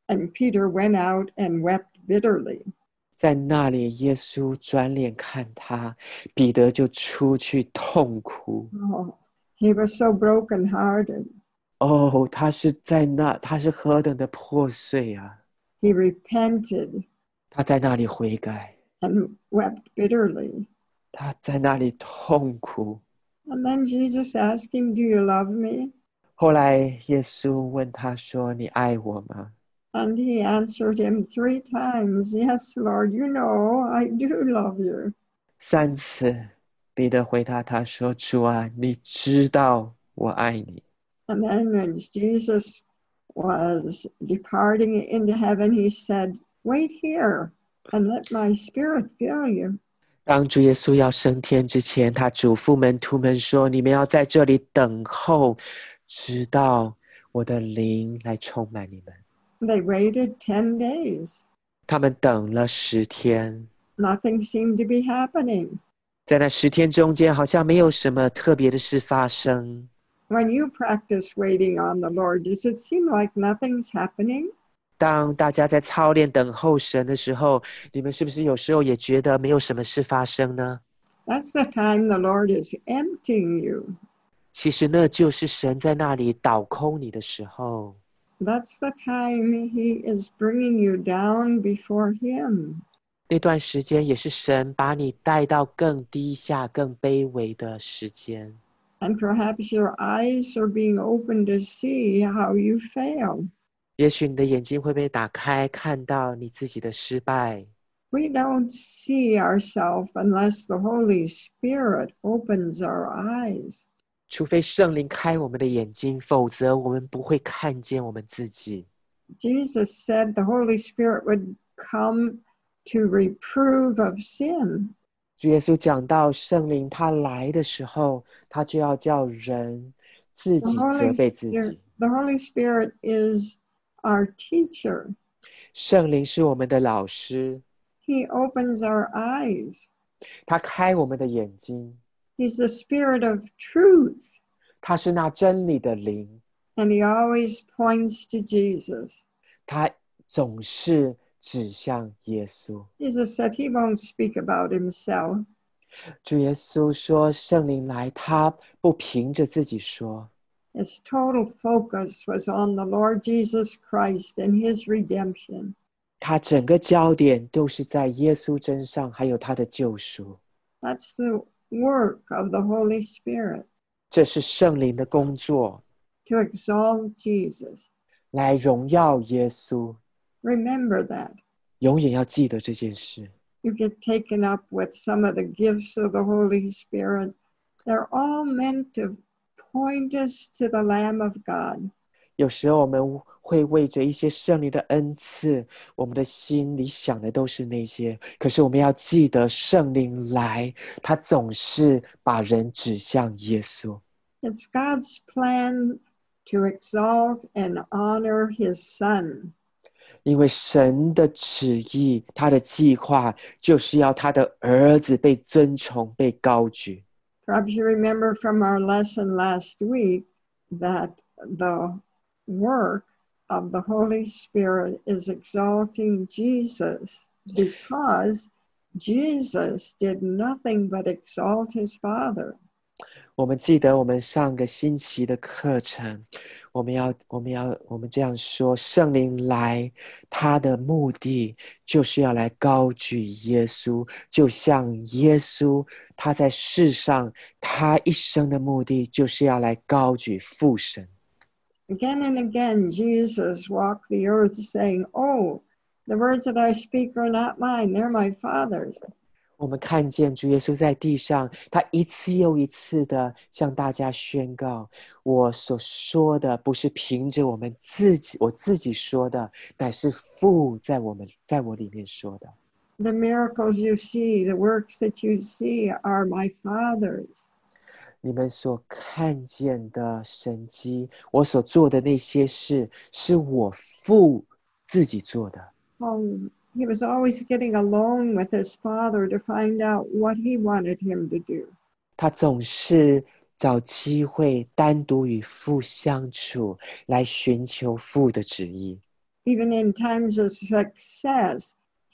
[SPEAKER 1] And Peter went out and wept bitterly.
[SPEAKER 2] 在那里，耶稣转脸看他，彼得就出去痛哭。
[SPEAKER 1] Oh, he was so brokenhearted.
[SPEAKER 2] 哦，他是何等的破碎啊！
[SPEAKER 1] He repented
[SPEAKER 2] 他在那里悔改，
[SPEAKER 1] and wept bitterly.
[SPEAKER 2] 他在那里痛哭。
[SPEAKER 1] And then Jesus asked him, Do you love me?
[SPEAKER 2] 后来耶稣问他说：“你爱我吗？”
[SPEAKER 1] And he answered him 3 times, Yes, Lord, you know I do love you.
[SPEAKER 2] 3次，彼得回答他说：“主啊，你知道我爱你。”
[SPEAKER 1] And then when Jesus was departing into heaven, he said, Wait here and let my spirit fill you.
[SPEAKER 2] 当主耶稣要升天之前，他嘱咐门徒们说：“你们要在这里等候，直到我的灵来充满你们。”
[SPEAKER 1] They waited 10 days.
[SPEAKER 2] 他们等了10天，
[SPEAKER 1] Nothing seemed to be happening.
[SPEAKER 2] 在那10天中间，好像没有什么特别的事发生。
[SPEAKER 1] When you practice waiting on the Lord, does it seem like nothing's happening?
[SPEAKER 2] 当大家在操练等候神的时候，你们是不是有时候也觉得没有什么事发生呢？
[SPEAKER 1] That's the time the Lord is emptying you.
[SPEAKER 2] 其实那就是神在那里倒空你的时候。
[SPEAKER 1] That's the time He is bringing you down before Him.
[SPEAKER 2] 那段时间也是神把你带到更低下、更卑微的时间。
[SPEAKER 1] And perhaps your eyes are being opened to see how you fail.
[SPEAKER 2] 也许你的眼睛会被打开，看到你自己的失败。
[SPEAKER 1] We don't see ourselves unless the Holy Spirit opens our eyes.
[SPEAKER 2] 除非圣灵开我们的眼睛，否则我们不会看见我们自己。
[SPEAKER 1] Jesus said the Holy Spirit would come to reprove of sin.
[SPEAKER 2] 主耶稣讲到圣灵他来的时候，他就要叫人自己责备自己。
[SPEAKER 1] The Holy Spirit is our teacher.
[SPEAKER 2] 圣灵是我们的老师，
[SPEAKER 1] He opens our eyes.
[SPEAKER 2] 他开我们的眼睛。
[SPEAKER 1] He's the Spirit of truth.
[SPEAKER 2] 他是那真理的灵，
[SPEAKER 1] And He always points to Jesus.
[SPEAKER 2] 他总是指向耶稣。
[SPEAKER 1] Jesus said He won't speak about Himself.
[SPEAKER 2] 主耶稣说，圣灵来，他不凭着自己说，
[SPEAKER 1] His total focus was on the Lord Jesus Christ and His redemption.
[SPEAKER 2] 他整个焦点都是在耶稣身上，还有他的救赎。
[SPEAKER 1] That's the work of the Holy Spirit,
[SPEAKER 2] 这是圣灵的工作，
[SPEAKER 1] to exalt Jesus.
[SPEAKER 2] 来荣耀耶稣。
[SPEAKER 1] Remember that.
[SPEAKER 2] 永远要记得这件事。
[SPEAKER 1] You get taken up with some of the gifts of the Holy Spirit. They're all meant to point us to the Lamb of God.
[SPEAKER 2] 有时候我们会为着一些圣灵的恩赐，我们的心里想的都是那些，可是我们要记得圣灵来，他总是把人指向耶稣。
[SPEAKER 1] It's God's plan to exalt and honor His Son.
[SPEAKER 2] 因为神的旨意，他的计划就是要他的儿子被尊崇、被高举。
[SPEAKER 1] Perhaps you remember from our lesson last week that the work of the Holy Spirit is exalting Jesus because Jesus did nothing but exalt His Father.
[SPEAKER 2] 我们记得我们上个星期的课程，我们这样说：圣灵来，他的目的就是要来高举耶稣，就像耶稣他在世上，他一生的目的就是要来高举父神。
[SPEAKER 1] Again and again, Jesus walked the earth saying, Oh, the words that I speak are not mine, they're my Father's.
[SPEAKER 2] 我们看见主耶稣在地上，他一次又一次的向大家宣告：我所说的不是凭着我自己说的，乃是父在我里面说的。
[SPEAKER 1] The miracles you see, the works that you see are my Father's.
[SPEAKER 2] 你们所看见的神迹，我所做的那些事，是我父自己做的。
[SPEAKER 1] Oh, he was always getting alone with his Father to find out what he wanted him to do.
[SPEAKER 2] 他总是找机会单独与父相处，来寻求父的旨意。
[SPEAKER 1] Even in times of success,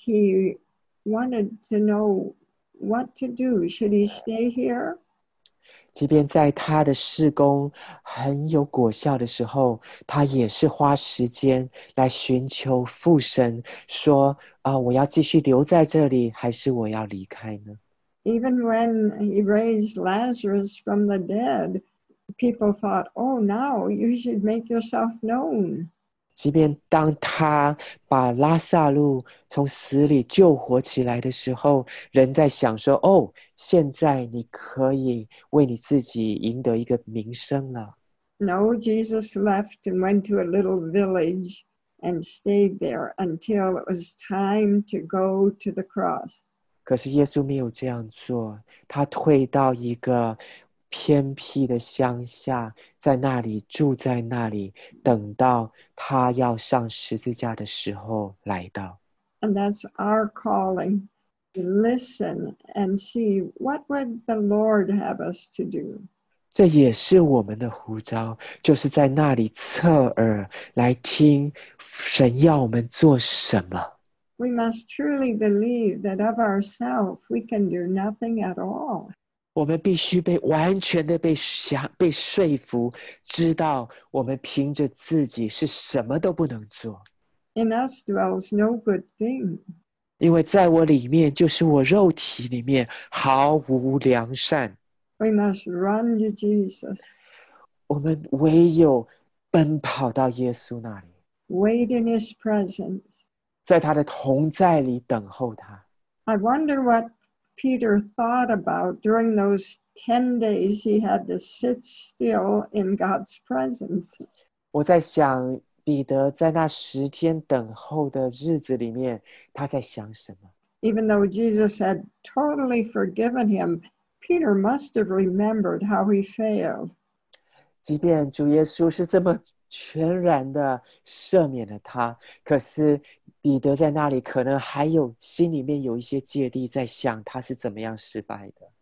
[SPEAKER 1] he wanted to know what to do. Should he stay here?
[SPEAKER 2] 即便在他的事工很有果效的时候，他也是花时间来寻求父神，说我要继续留在这里，还是我要离开呢？
[SPEAKER 1] Even when he raised Lazarus from the dead, people thought, oh, now you should make yourself known.
[SPEAKER 2] 即便当他把拉撒路从死里救活起来的时候，人在想说：“哦，现在你可以为你自己赢得一个名声了。”
[SPEAKER 1] No, Jesus left and went to a little village and stayed there until it was time to go to the cross.
[SPEAKER 2] 可是耶稣没有这样做，他退到一个偏僻的乡下，在那里住在那里，等到他要上十字架的时候来到。
[SPEAKER 1] And that's our calling, to listen and see what would the Lord have us to do.
[SPEAKER 2] 这也是我们的呼召，就是在那里侧耳来听神要我们做什么。
[SPEAKER 1] We must truly believe that of ourselves we can do nothing at all.
[SPEAKER 2] 我们必须完全的被说服，知道我们凭着自己是什么都不能做。
[SPEAKER 1] In us dwells no good thing.
[SPEAKER 2] 因为在我里面，就是我肉体里面毫无良善。
[SPEAKER 1] We must run to Jesus.
[SPEAKER 2] 我们唯有奔跑到耶稣那里，
[SPEAKER 1] Wait in his presence.
[SPEAKER 2] 在他的同在里等候他。
[SPEAKER 1] I wonder what Peter thought about during those 10 days he had to sit still in God's presence.
[SPEAKER 2] 我在想，彼得在那10天等候的日子里面，他在想什么？
[SPEAKER 1] Even though Jesus had totally forgiven him, Peter must have remembered how he failed.
[SPEAKER 2] 即便主耶稣是这么全然的赦免了他，可是彼得在那里可能还有心里面有一些芥蒂，在想他是怎么样失败的。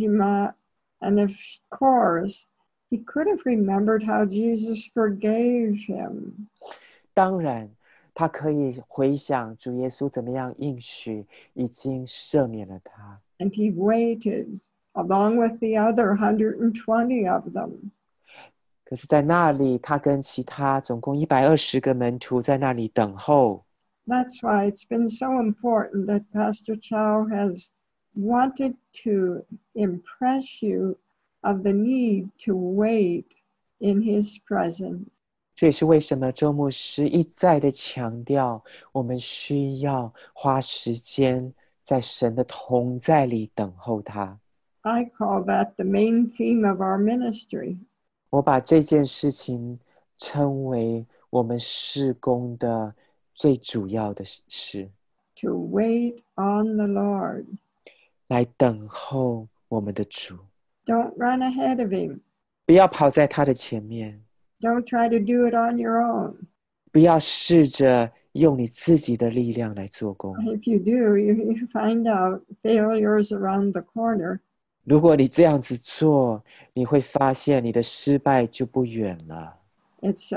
[SPEAKER 1] And of course, he could have remembered how Jesus forgave him.
[SPEAKER 2] 当然，他可以回想主耶稣怎么样应许已经赦免了他。
[SPEAKER 1] And he waited along with the other 120 of them.
[SPEAKER 2] 可是在那里，他跟其他总共120个门徒在那里等候。
[SPEAKER 1] That's why it's been so important that Pastor Chow has wanted to impress you of the need to wait in his presence.
[SPEAKER 2] 这也是为什么周牧师一再的强调，我们需要花时间在神的同在里等候他。
[SPEAKER 1] I call that the main theme of our ministry.
[SPEAKER 2] 我把这件事情称为我们事工的最主要的事，
[SPEAKER 1] To wait on the Lord.
[SPEAKER 2] 来等候我们的主。
[SPEAKER 1] Don't run ahead of him.
[SPEAKER 2] 不要跑在他的前面，
[SPEAKER 1] Don't try to do it on your own.
[SPEAKER 2] 不要试着用你自己的力量来做工。
[SPEAKER 1] If you do, you find out failures around the corner.
[SPEAKER 2] 如果你这样子做，你会发现你的失败就不远了。
[SPEAKER 1] It's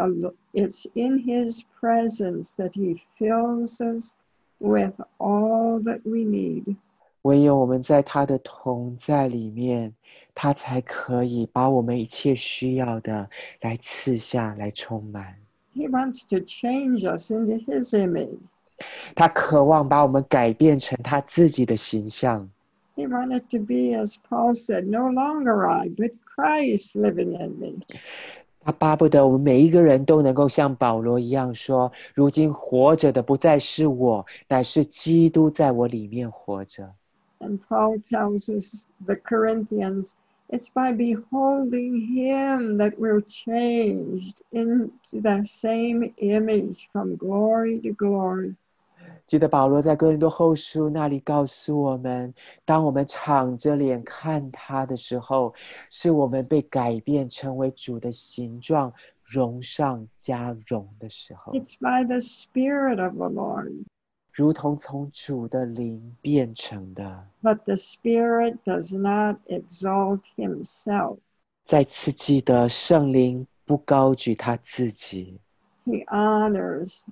[SPEAKER 1] in his presence that he fills us with all that we need.
[SPEAKER 2] 唯有我们在他的同在里面，他才可以把我们一切需要的来赐下来充满。
[SPEAKER 1] He wants to change us into his image.
[SPEAKER 2] 他渴望把我们改变成他自己的形象。
[SPEAKER 1] He wanted to be, as Paul said, no longer I, but Christ living in me.
[SPEAKER 2] 他巴不得我们每一个人都能够像保罗一样说：如今活着的不再是我，乃是基督在我里面活着。
[SPEAKER 1] And Paul tells us, the Corinthians, it's by beholding him that we're changed into the same image from glory to glory.
[SPEAKER 2] 记得保罗在哥林多后书那里告诉我们，当我们敞着脸看他的时候，是我们被改变成为主的形状，荣上加荣的时候。
[SPEAKER 1] It's by the Spirit of the Lord.
[SPEAKER 2] 如同从主的灵变成的。
[SPEAKER 1] But the Spirit does not exalt himself.
[SPEAKER 2] 再次记得，圣灵不高举他自己，
[SPEAKER 1] He honors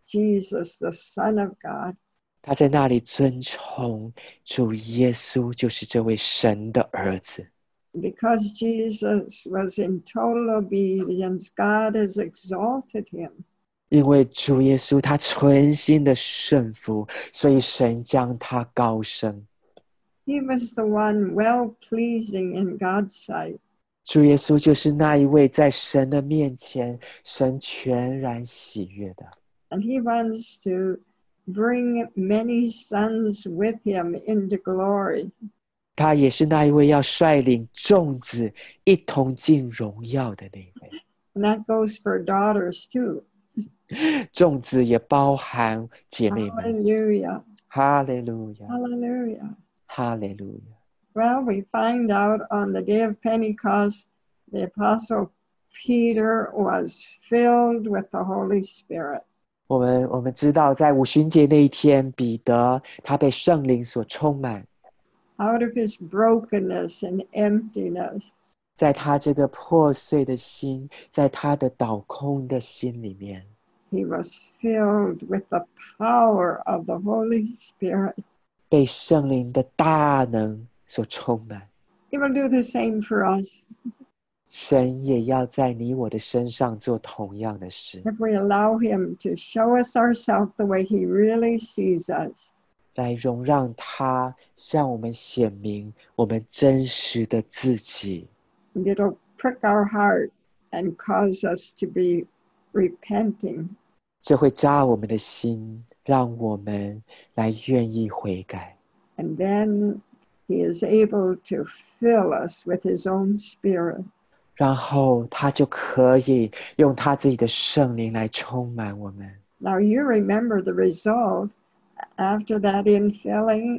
[SPEAKER 1] Jesus, the Son of God.
[SPEAKER 2] 他在那里尊崇主耶稣，就是这位神的儿子。
[SPEAKER 1] Because Jesus was in total obedience, God has exalted him.
[SPEAKER 2] 因为主耶稣他存心的顺服，所以神将他高升。
[SPEAKER 1] He was the one well-pleasing in God's sight.
[SPEAKER 2] 主耶稣就是那一位在神的面前，神全然喜悦的。
[SPEAKER 1] And he wants to bring many sons with him into glory.
[SPEAKER 2] 他也是那一位要率领众子一同进荣耀的那一位。
[SPEAKER 1] And that goes for daughters too.
[SPEAKER 2] 众子也包含姐妹们。
[SPEAKER 1] Hallelujah.
[SPEAKER 2] 哈利路亚，
[SPEAKER 1] Hallelujah.
[SPEAKER 2] 哈利路亚。
[SPEAKER 1] Well, we find out on the day of Pentecost, the Apostle Peter was filled with the Holy Spirit.
[SPEAKER 2] 我们知道，在五旬节那一天，彼得他被圣灵所充满，
[SPEAKER 1] Out of his brokenness and emptiness,
[SPEAKER 2] 在他这个破碎的心，在他的倒空的心里面，
[SPEAKER 1] he was filled with the power of the Holy Spirit.
[SPEAKER 2] 被圣灵的大能所充满。
[SPEAKER 1] He will do the same for us
[SPEAKER 2] 神也要在你我的身上做同样的事，
[SPEAKER 1] if we allow him to show us ourselves the way he really sees us.
[SPEAKER 2] 来容让他向我们显明我们真实的自己。
[SPEAKER 1] And it'll prick our heart and cause us to be repenting.
[SPEAKER 2] 这会扎我们的心，让我们来愿意悔改。
[SPEAKER 1] And then he is able to fill us with his own spirit.
[SPEAKER 2] 然后他就可以用他自己的圣灵来充满我们。
[SPEAKER 1] Now you remember the result. After that infilling,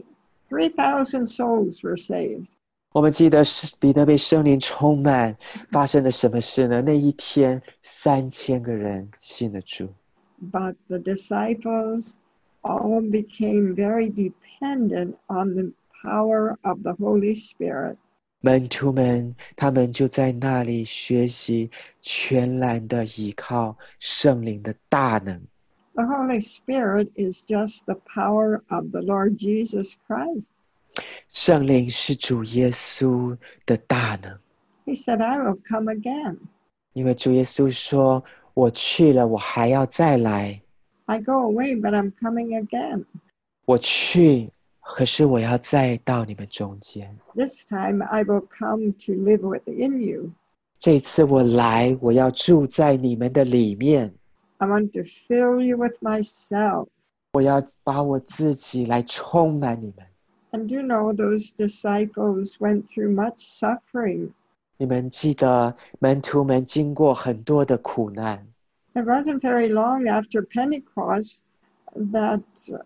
[SPEAKER 1] 3,000 souls were saved.
[SPEAKER 2] 我们记得彼得被圣灵充满，发生了什么事呢？那一天3000个人信了主。
[SPEAKER 1] But the disciples all became very dependent on the power of the Holy Spirit.
[SPEAKER 2] 门徒们，他们就在那里学习全然的依靠圣灵的大能。
[SPEAKER 1] The Holy Spirit is just the power of the Lord Jesus Christ.
[SPEAKER 2] 圣灵是主耶稣的大能，
[SPEAKER 1] He said, I will come again.
[SPEAKER 2] 因为主耶稣说：“我去了，我还要再来。
[SPEAKER 1] I go away, but I'm coming again.
[SPEAKER 2] 我去，可是我要再到你们中间。
[SPEAKER 1] This time I will come to live within you.
[SPEAKER 2] 这次我来，我要住在你们的里面。
[SPEAKER 1] I want to fill you with myself.
[SPEAKER 2] 我要把我自己来充满你们。
[SPEAKER 1] And you know, those disciples went through much suffering.
[SPEAKER 2] 你们记得门徒们经过很多的苦难。
[SPEAKER 1] It wasn't very long after Pentecost that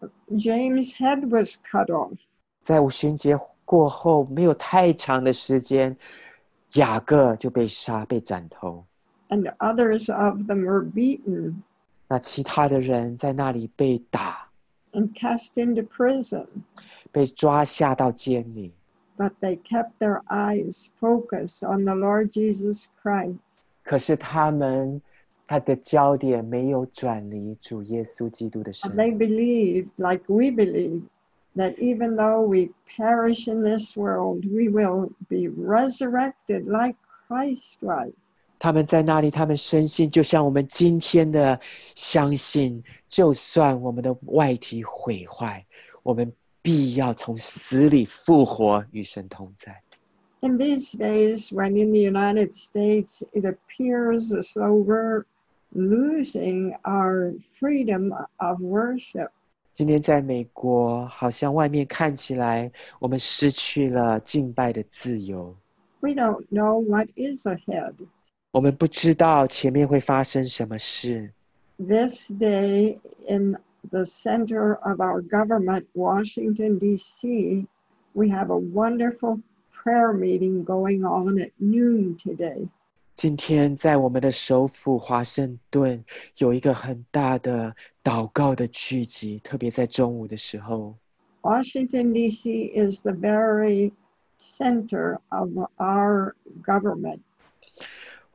[SPEAKER 1] James' head was cut off.
[SPEAKER 2] 在五旬节过后，没有太长的时间，雅各就被杀，被斩头。
[SPEAKER 1] And others of them were beaten
[SPEAKER 2] 那其他的人在那里被打，
[SPEAKER 1] and cast into prison.
[SPEAKER 2] 被抓下到监里。
[SPEAKER 1] But they kept their eyes focused on the Lord Jesus Christ.
[SPEAKER 2] 可是他的焦点没有转离主耶稣基督的身
[SPEAKER 1] And。they believed, like we believe, that even though we perish in this world, we will be resurrected like Christ was.
[SPEAKER 2] 他们在那里，他们深信，就像我们今天的相信，就算我们的外体毁坏，我们必要从死里复活，与神同在。
[SPEAKER 1] In these days, when in the United States it appears as though we're losing our freedom of worship,
[SPEAKER 2] 今天在美国，好像外面看起来，我们失去了敬拜的自由。
[SPEAKER 1] we don't know what is ahead.
[SPEAKER 2] 我们不知道前面会发生什么事。
[SPEAKER 1] This day, in the center of our government, Washington, D.C., we have a wonderful prayer meeting going on at noon today.
[SPEAKER 2] 今天在我们的首府华盛顿有一个很大的祷告的聚集，特别在中午的时候。
[SPEAKER 1] Washington, D.C. is the very center of our government.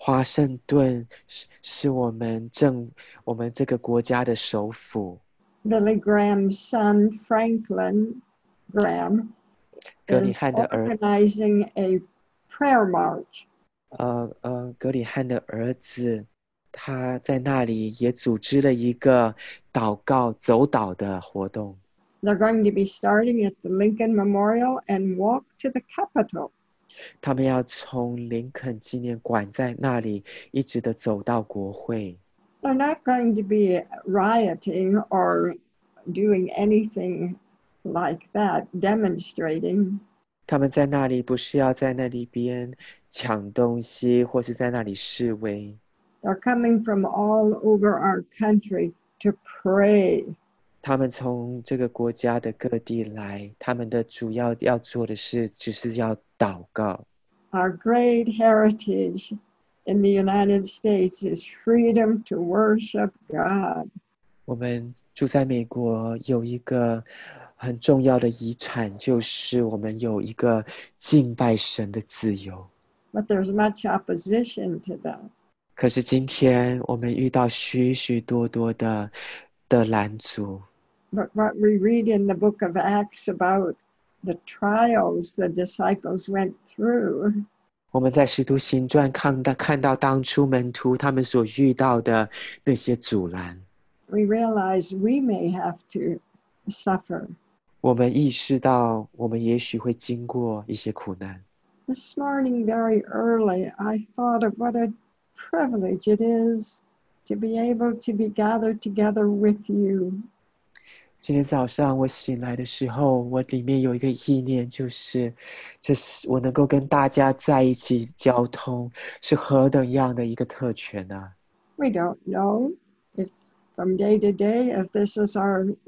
[SPEAKER 2] 华盛顿是我们这个国家的首府。
[SPEAKER 1] Billy Graham's son, Franklin Graham,
[SPEAKER 2] 格里
[SPEAKER 1] is
[SPEAKER 2] 汉的儿
[SPEAKER 1] organizing a prayer march.
[SPEAKER 2] 格里汉的儿子，他在那里也组织了一个祷告走祷的活动。
[SPEAKER 1] They're going to be starting at the Lincoln Memorial and walk to the Capitol.
[SPEAKER 2] 他们要从林肯纪念馆在那里一直的走到国会。
[SPEAKER 1] They're not going to be rioting or doing anything like that, demonstrating.
[SPEAKER 2] 他们在那里不是要在那里边抢东西，或是在那里示威。
[SPEAKER 1] They're coming from all over our country to pray.
[SPEAKER 2] 他们从这个国家的各地来，他们的主要要做的事就是要祷告。
[SPEAKER 1] Our great heritage in the United States is freedom to worship God.
[SPEAKER 2] 我们住在美国有一个很重要的遗产，就是我们有一个敬拜神的自由。
[SPEAKER 1] But there's much opposition to that.
[SPEAKER 2] 可是今天我们遇到许许多多的拦阻。
[SPEAKER 1] But what we read in the book of Acts about the trials the disciples went through,
[SPEAKER 2] 我们在使徒行传看到当初门徒他们所遇到的那些阻拦，
[SPEAKER 1] we realize we may have to suffer.
[SPEAKER 2] 我们意识到我们也许会经过一些苦难。
[SPEAKER 1] This morning, very early, I thought of what a privilege it is to be able to be gathered together with you.
[SPEAKER 2] 今天早上我醒来的时候，我里面有一个意念，就是我能够跟大家在一起交通，是何等样的一个特权啊！
[SPEAKER 1] We don't know if from day to day if this is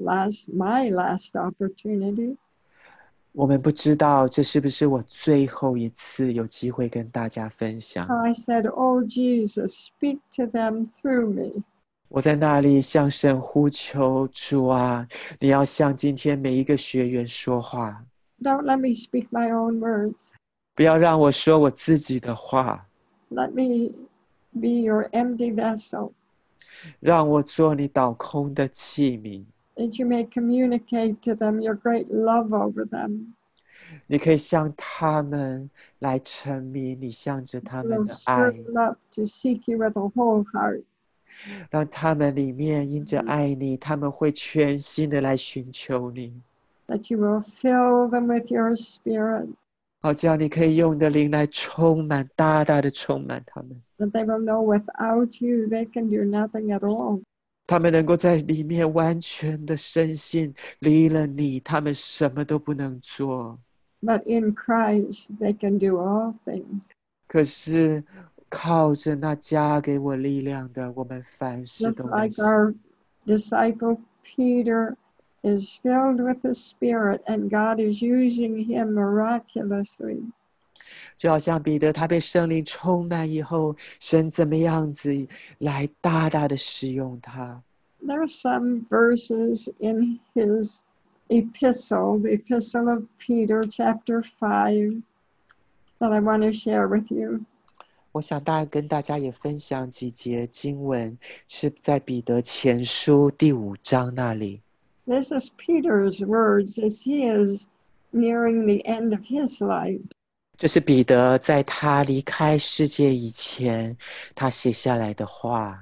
[SPEAKER 1] my last opportunity.
[SPEAKER 2] 我们不知道这是不是我最后一次有机会跟大家分享。
[SPEAKER 1] I said, "Oh Jesus, speak to them through me."
[SPEAKER 2] 我在那里向神呼求，主啊，你要向今天每一个学员说话，
[SPEAKER 1] Don't let me speak my own words.
[SPEAKER 2] 不要让我说我自己的话，
[SPEAKER 1] Let me be your empty vessel,
[SPEAKER 2] 让我做你倒空的器皿。
[SPEAKER 1] that you may communicate to them your great love over them.
[SPEAKER 2] 你可以向他们来陈明你向着他
[SPEAKER 1] You
[SPEAKER 2] 们
[SPEAKER 1] will
[SPEAKER 2] 的爱，
[SPEAKER 1] stir them up to seek you with a whole heart.
[SPEAKER 2] 让他们里面因着爱你，他们会全心的来寻求你，
[SPEAKER 1] That you will fill them with your spirit,
[SPEAKER 2] 好叫你可以用你的灵来充满，大大的充满他们，
[SPEAKER 1] that they will know without you they can do nothing at all.
[SPEAKER 2] 他们能够在里面完全的深信，离了你，他们什么都不能做。
[SPEAKER 1] But in Christ they can do all things.
[SPEAKER 2] 可是靠着那加给我力量的，我们凡事
[SPEAKER 1] Just
[SPEAKER 2] 都能
[SPEAKER 1] like
[SPEAKER 2] 行。
[SPEAKER 1] our disciple Peter is filled with the Spirit and God is using him miraculously.
[SPEAKER 2] 就好像彼得他被圣灵充满以后，神怎么样子来大大的使用他。
[SPEAKER 1] There are some verses in his epistle, the epistle of Peter, chapter 5, that I want to share with you.
[SPEAKER 2] 我想跟大家也分享几节经文，是在彼得前书第5章那里。
[SPEAKER 1] This is Peter's words as he is nearing the end of his life.
[SPEAKER 2] 这是彼得在他离开世界以前，他写下来的话。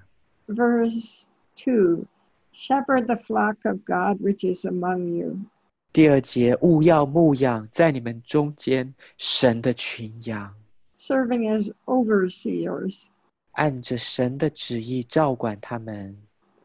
[SPEAKER 1] Verse 2, shepherd the flock of God which is among you.
[SPEAKER 2] 第2节，务要牧养在你们中间神的群羊，
[SPEAKER 1] Serving as overseers,
[SPEAKER 2] 按着神的旨意照管他们，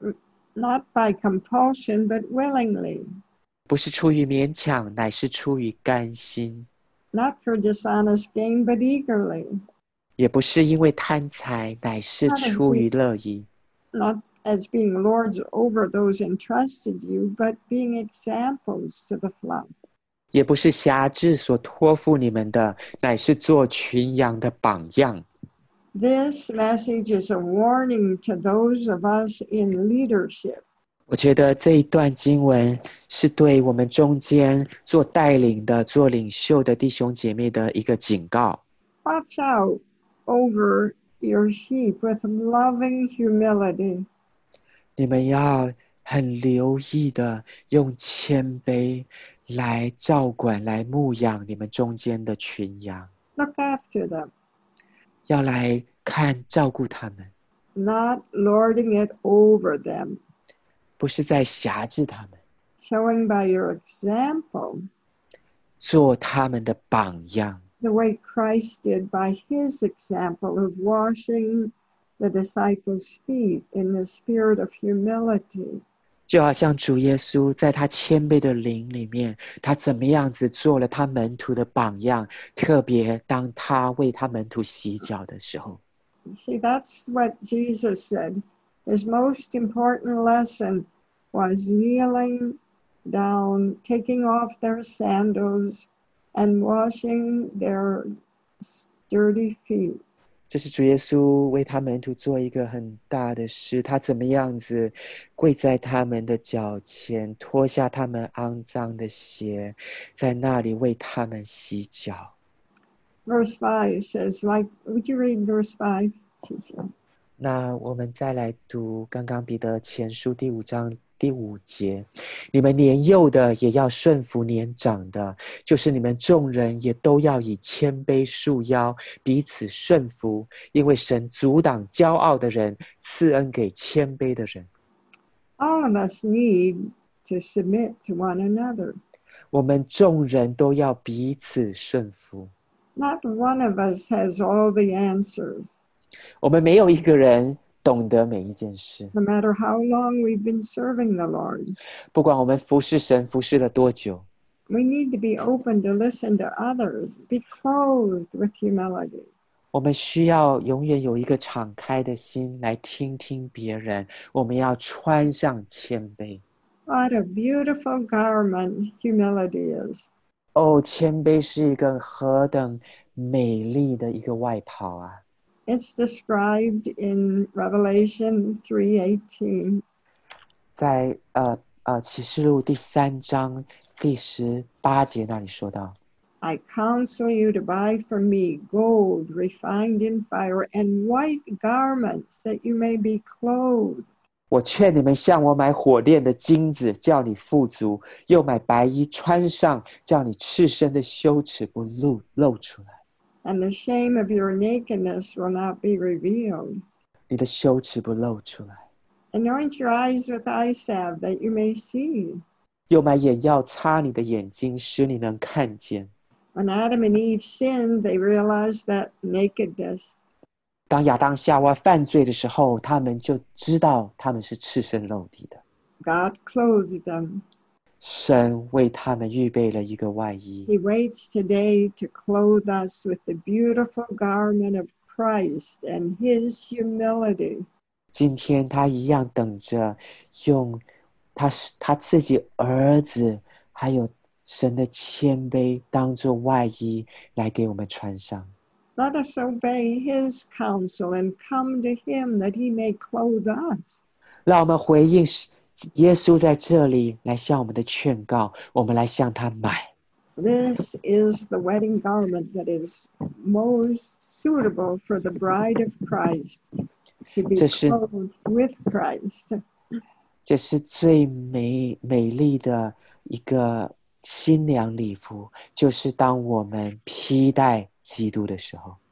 [SPEAKER 1] not by compulsion, but willingly,
[SPEAKER 2] 不是出于勉强，乃是出于甘心，
[SPEAKER 1] not for dishonest gain, but eagerly,
[SPEAKER 2] 也不是因为贪财，乃是出于乐意，
[SPEAKER 1] not as being lords over those entrusted you, but being examples to the flock.
[SPEAKER 2] 也不是辖制所托付你们的，乃是做群羊的榜样。
[SPEAKER 1] This message is a warning to those of us in leadership.
[SPEAKER 2] 我觉得这一段经文是对我们中间做带领的、做领袖的弟兄姐妹的一个警告。
[SPEAKER 1] Watch out over your sheep with loving humility.
[SPEAKER 2] 你们要很留意的用谦卑来照管、来牧养你们中间的群羊，
[SPEAKER 1] Look after them,
[SPEAKER 2] 要来看照顾他们，
[SPEAKER 1] not lording it over them,
[SPEAKER 2] 不是在辖制他们，
[SPEAKER 1] showing by your example
[SPEAKER 2] 做他们的榜样，
[SPEAKER 1] the way Christ did by his example of washing the disciples' feet in the spirit of humility.
[SPEAKER 2] 就好像主耶稣在他谦卑的灵里面，他怎么样子做了他门徒的榜样，特别当他为他门徒洗脚的时候。
[SPEAKER 1] See, that's what Jesus said. His most important lesson was kneeling down, taking off their sandals, and washing their dirty feet.
[SPEAKER 2] 这是主耶稣为他门徒做一个很大的事，他怎么样子跪在他们的脚前，脱下他们肮脏的鞋，在那里为他们洗脚。
[SPEAKER 1] Verse 5 says, would you read verse 5?
[SPEAKER 2] 那我们再来读刚刚彼得前书第5章第5节，你们年幼的也要顺服年长的，就是你们众人也都要以谦卑束腰，彼此顺服，因为神阻挡骄傲的人，赐恩给谦卑的人。
[SPEAKER 1] All of us need to submit to one another.
[SPEAKER 2] 我们众人都要彼此顺服。
[SPEAKER 1] Not one of us has all the answers.
[SPEAKER 2] 我们没有一个人懂得每一件事，
[SPEAKER 1] No matter how long we've been serving the Lord,
[SPEAKER 2] 不管我们服侍神服侍了多久，
[SPEAKER 1] we need to be open to listen to others, be clothed with humility.
[SPEAKER 2] 我们需要永远有一个敞开的心来听听别人，我们要穿上谦卑。
[SPEAKER 1] What a beautiful garment humility is.
[SPEAKER 2] 哦，谦卑是一个何等美丽的一个外袍啊！
[SPEAKER 1] It's described in Revelation 3:18.
[SPEAKER 2] 在启示录第3章第18节那里说到，
[SPEAKER 1] I counsel you to buy from me gold refined in fire and white garments that you may be clothed.
[SPEAKER 2] 我劝你们向我买火炼的金子，叫你富足；又买白衣穿上，叫你赤身的羞耻不露出来，
[SPEAKER 1] And the shame of your nakedness will not be revealed.
[SPEAKER 2] 你的羞耻不露出来。
[SPEAKER 1] Anoint your eyes with eye salve that you may see.
[SPEAKER 2] 又买眼药擦你的眼睛，使你能看见。
[SPEAKER 1] When Adam and Eve sinned, they realized that nakedness.
[SPEAKER 2] 当亚当夏娃犯罪的时候，他们就知道他们是赤身露体的。
[SPEAKER 1] God clothed them.
[SPEAKER 2] 神为他们预备了一个外衣。
[SPEAKER 1] He waits today to clothe us with the beautiful garment of Christ and his humility.
[SPEAKER 2] 今天他一样等着用他自己儿子还有神的谦卑当作外衣来给我们穿上。
[SPEAKER 1] Let us obey his counsel and come to him that he may clothe us.
[SPEAKER 2] 让我们回应耶稣在这里来向我们的劝告，我们来向他买。
[SPEAKER 1] This is the wedding garment that is most suitable for the bride of Christ, to be
[SPEAKER 2] 这是
[SPEAKER 1] clothed with Christ.
[SPEAKER 2] 这是最美丽的一个新娘礼服，就是当我们披戴基督的时候。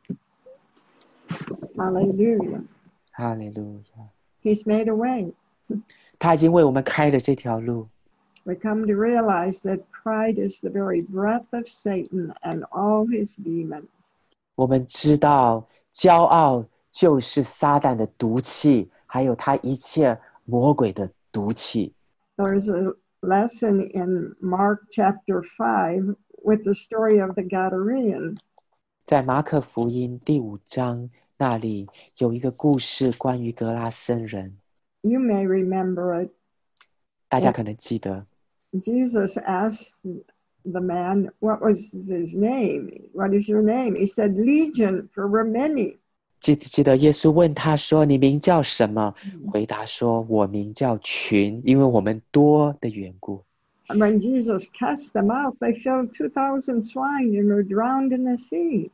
[SPEAKER 1] Hallelujah.
[SPEAKER 2] 哈利路亚！
[SPEAKER 1] He's made a way.
[SPEAKER 2] 他已经为我们开了这条路。
[SPEAKER 1] We come to realize that pride is the very breath of Satan and all his demons.
[SPEAKER 2] 我们知道骄傲就是撒旦的毒气，还有他一切魔鬼的毒气。
[SPEAKER 1] There's a lesson in Mark chapter 5 with the story of the Gadarene.
[SPEAKER 2] 在马可福音第5章那里有一个故事，关于格拉森人，
[SPEAKER 1] You may remember it.
[SPEAKER 2] 大家可能记得。
[SPEAKER 1] Jesus asked the man, what was his name? What is your name? He said, Legion, for we're many.
[SPEAKER 2] 记得耶稣问他说：“你名叫什么？”回答说：“我名叫群，因为我们多的缘故。”
[SPEAKER 1] And when Jesus cast them out, they filled 2,000 swine and were drowned in the sea.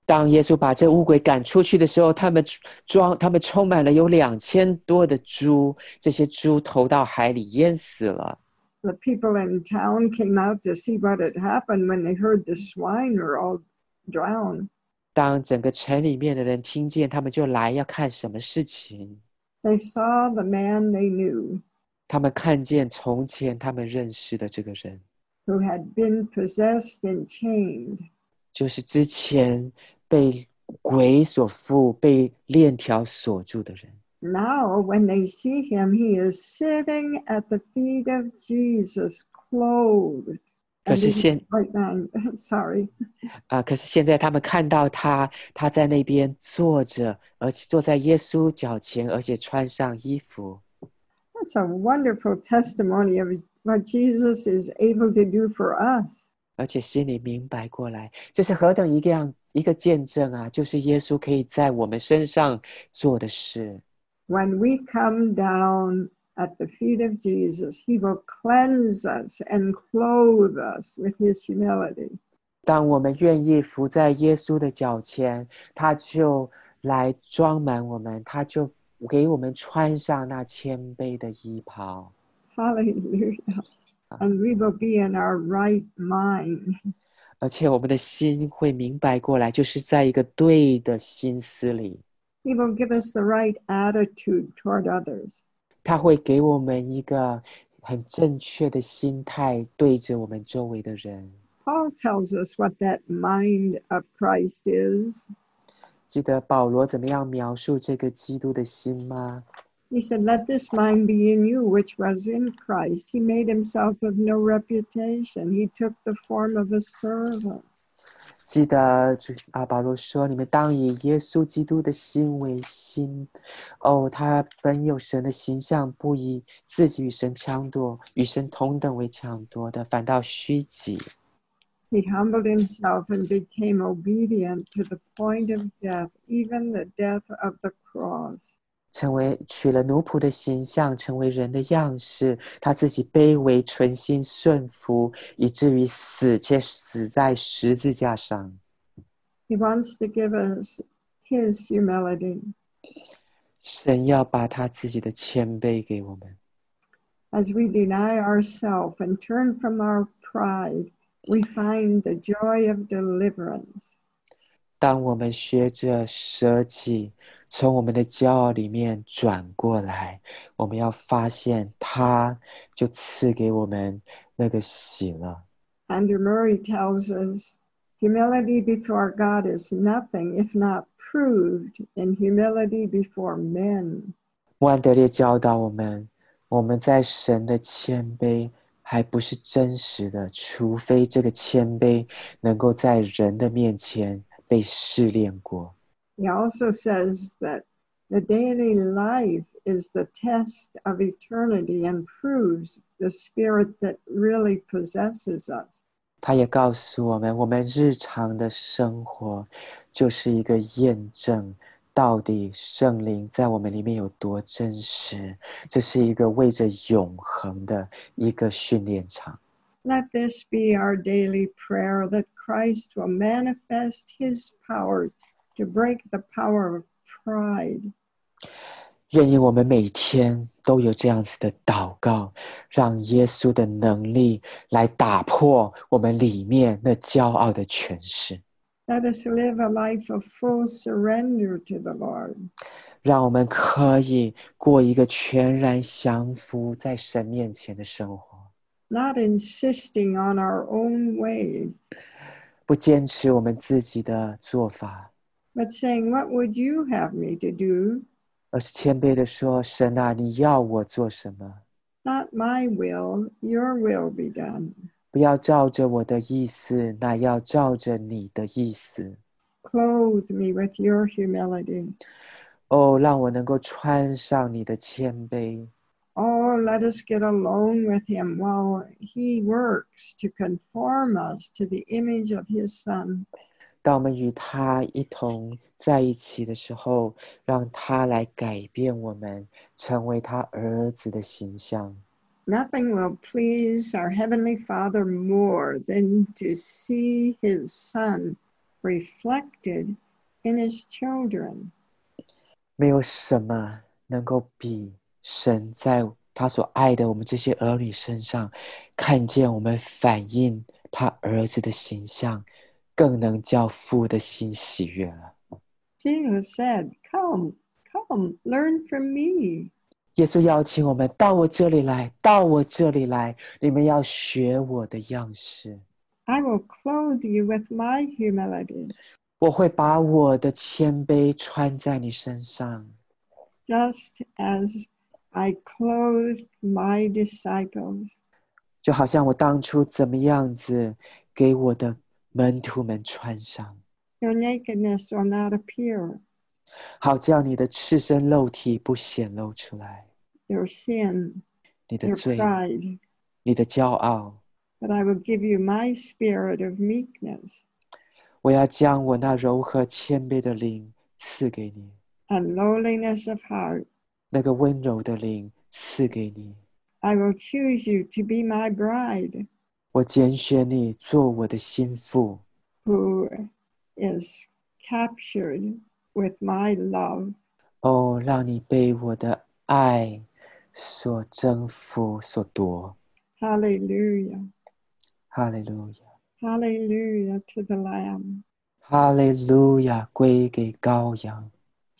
[SPEAKER 2] 当耶稣把这污鬼赶出去的时候，他们充满了有2000多的猪，这些猪投到海里淹死了。
[SPEAKER 1] The people in town came out to see what had happened when they heard the swine were all drowned.
[SPEAKER 2] 当整个城里面的人听见，他们就来要看什么事情。
[SPEAKER 1] They saw the man they knew,
[SPEAKER 2] 他们看见从前他们认识的这个人，
[SPEAKER 1] who had been possessed and chained.
[SPEAKER 2] 就是之前被鬼所附、被链条锁住的人。
[SPEAKER 1] Now, when they see him, he is sitting at the feet of Jesus, clothed.
[SPEAKER 2] 可是现
[SPEAKER 1] Right now, sorry.
[SPEAKER 2] 可是现在他们看到他在那边坐着，而且坐在耶稣脚前，而且穿上衣服。
[SPEAKER 1] That's a wonderful testimony of what Jesus is able to do for us.
[SPEAKER 2] 而且心里明白过来，这是何等一个见证啊！就是耶稣可以在我们身上做的事。
[SPEAKER 1] When we come down at the feet of Jesus, he will cleanse us and clothe us with his humility.
[SPEAKER 2] 当我们愿意伏在耶稣的脚前，他就来装满我们，他就给我们穿上那谦卑的衣袍。
[SPEAKER 1] Hallelujah. And we will be in our right mind.
[SPEAKER 2] 而且我们的心会明白过来，就是在一个对的心思里。
[SPEAKER 1] He will give us the right attitude toward others.
[SPEAKER 2] 他会给我们一个很正确的心态，对着我们周围的人。
[SPEAKER 1] Paul tells us what that mind of Christ is.
[SPEAKER 2] 记得保罗怎么样描述这个基督的心吗？
[SPEAKER 1] He said, "Let this mind be in you, which was in Christ. He made himself of no reputation. He took the form of a servant."
[SPEAKER 2] 记得保罗说：“你们当以耶稣基督的心为心。哦，他本有神的形象，不以自己与神抢夺、与神同等为抢夺的，反倒虚己。
[SPEAKER 1] He humbled himself and became obedient to the point of death, even the death of the cross.
[SPEAKER 2] 取了奴仆的形象，成为人的样式。他自己卑微、存心顺服，以至于死，且死在十字架上。
[SPEAKER 1] He wants to give us his humility.
[SPEAKER 2] 神要把他自己的谦卑给我们。
[SPEAKER 1] As we deny ourselves and turn from our pride, we find the joy of deliverance.
[SPEAKER 2] 当我们学着舍己，从我们的骄傲里面转过来，我们要发现他就赐给我们那个喜乐。
[SPEAKER 1] Andrew Murray tells us, humility before God is nothing if not proved in humility before men.
[SPEAKER 2] 穆安德烈教导我们在神的谦卑还不是真实的，除非这个谦卑能够在人的面前被试炼过。
[SPEAKER 1] He also says that the daily life is the test of eternity and proves the spirit that really possesses us.
[SPEAKER 2] 他也告诉我们，我们日常的生活就是一个验证，到底圣灵在我们里面有多真实。这是一个为着永恒的一个训练场。
[SPEAKER 1] Let this be our daily prayer, that Christ will manifest his power to break the power of pride.
[SPEAKER 2] 愿意我们每天都有这样子的祷告，让耶稣的能力来打破我们里面那骄傲的权势。
[SPEAKER 1] Let us live a life of full surrender to the Lord.
[SPEAKER 2] 让我们可以过一个全然降服在神面前的生活，
[SPEAKER 1] Not insisting on our own ways,
[SPEAKER 2] 不坚持我们自己的做法，
[SPEAKER 1] but saying, "What would you have me to do?
[SPEAKER 2] 而是谦卑的说：神啊，你要我做什么？
[SPEAKER 1] Not my will, your will be done."
[SPEAKER 2] 不要照着我的意思，那要照着你的意思。
[SPEAKER 1] Clothe me with your humility.
[SPEAKER 2] 哦，让我能够穿上你的谦卑。
[SPEAKER 1] Oh, let us get alone with him while he works to conform us to the image of his Son.
[SPEAKER 2] 当我们与他一同在一起的时候，让他来改变我们，成为他儿子的形象。
[SPEAKER 1] Nothing will please our Heavenly Father more than to see his Son reflected in his children.
[SPEAKER 2] 没有什么能够比神在他所爱的我们这些儿女身上看见我们反映他儿子的形象，更能叫父的心喜悦了。
[SPEAKER 1] Jesus said, "Come, come, learn from me."
[SPEAKER 2] 耶稣邀请我们到我这里来，到我这里来，你们要学我的样式。
[SPEAKER 1] I will clothe you with my humility,
[SPEAKER 2] 我会把我的谦卑穿在你身上，
[SPEAKER 1] just as I clothed my disciples.
[SPEAKER 2] 就好像我当初怎么样子给我的门徒们穿上，
[SPEAKER 1] Your nakedness will not appear,
[SPEAKER 2] 好叫你的赤身肉体不显露出来，
[SPEAKER 1] your sin,
[SPEAKER 2] 你的
[SPEAKER 1] your
[SPEAKER 2] 罪，
[SPEAKER 1] pride.
[SPEAKER 2] 你的骄傲。
[SPEAKER 1] But I will give you my spirit of meekness
[SPEAKER 2] 我要将我那柔和谦卑的灵赐给你，
[SPEAKER 1] and lowliness of heart.
[SPEAKER 2] 那个温柔的灵赐给你。
[SPEAKER 1] I will choose you to be my bride,
[SPEAKER 2] 我拣选你做我的心腹，
[SPEAKER 1] who is captured with my love.
[SPEAKER 2] 哦，让你被我的爱所征服、所夺。
[SPEAKER 1] Hallelujah.
[SPEAKER 2] 哈利路亚，
[SPEAKER 1] Hallelujah to the Lamb.
[SPEAKER 2] 哈利路亚，归给羔羊。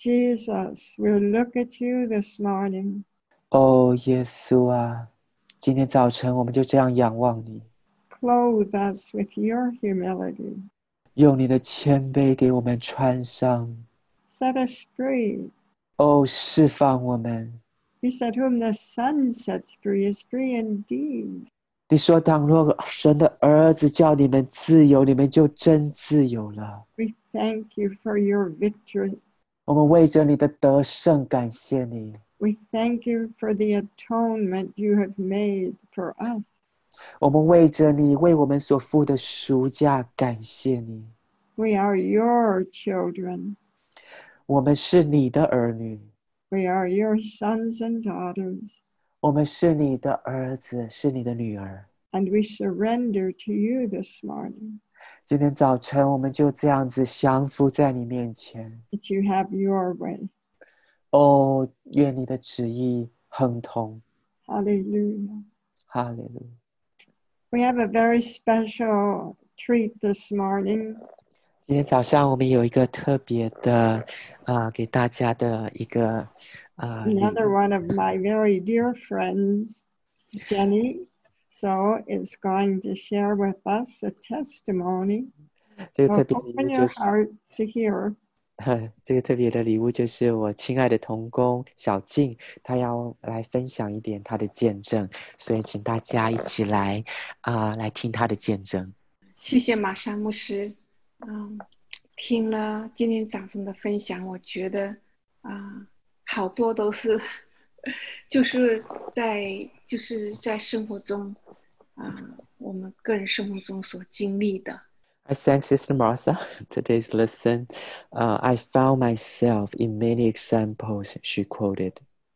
[SPEAKER 1] Jesus, we'll look at you this morning.
[SPEAKER 2] 哦，耶稣啊，今天早晨我们就这样仰望你，
[SPEAKER 1] Clothe us with your humility.
[SPEAKER 2] 用你的谦卑给我们穿上。
[SPEAKER 1] Set us free.
[SPEAKER 2] 哦，释放我们。
[SPEAKER 1] You said, whom the Son sets free is free indeed.
[SPEAKER 2] 你说，倘若神的儿子叫你们自由，你们就真自由了。
[SPEAKER 1] We thank you for your victory.
[SPEAKER 2] 我们为着你的得胜感谢你，
[SPEAKER 1] We thank you for the atonement you have made for us.
[SPEAKER 2] 我们为着你为我们所付的赎价感谢你。
[SPEAKER 1] We are your children.
[SPEAKER 2] 我们是你的儿女，
[SPEAKER 1] We are your sons and daughters.
[SPEAKER 2] 我们是你的儿子，是你的女儿。
[SPEAKER 1] And we surrender to you this morning,
[SPEAKER 2] 今天早晨，我们就这样子降服在你面前。
[SPEAKER 1] that you have your way.
[SPEAKER 2] 哦，愿你的旨意亨通。
[SPEAKER 1] Hallelujah.
[SPEAKER 2] 哈利路亚。
[SPEAKER 1] We have a very special treat this morning.
[SPEAKER 2] 今天早上我们有一个特别的，给大家的一个
[SPEAKER 1] Another one of my very dear friends, Jenny, so is going to share with us a testimony.
[SPEAKER 2] 这个
[SPEAKER 1] So
[SPEAKER 2] 特别礼
[SPEAKER 1] open
[SPEAKER 2] 物
[SPEAKER 1] your
[SPEAKER 2] 就是，
[SPEAKER 1] heart to hear.
[SPEAKER 2] 这个特别的礼物就是我亲爱的同工小静，她要来分享一点她的见证，所以请大家一起来来听她的见证。
[SPEAKER 3] 谢谢玛莎牧师。听了今天早上的分享，我觉得好多都是就是在生活中我们个人生活中所经历的。
[SPEAKER 2] I thank Sister Martha. Today's lesson, I found myself in many examples she quoted.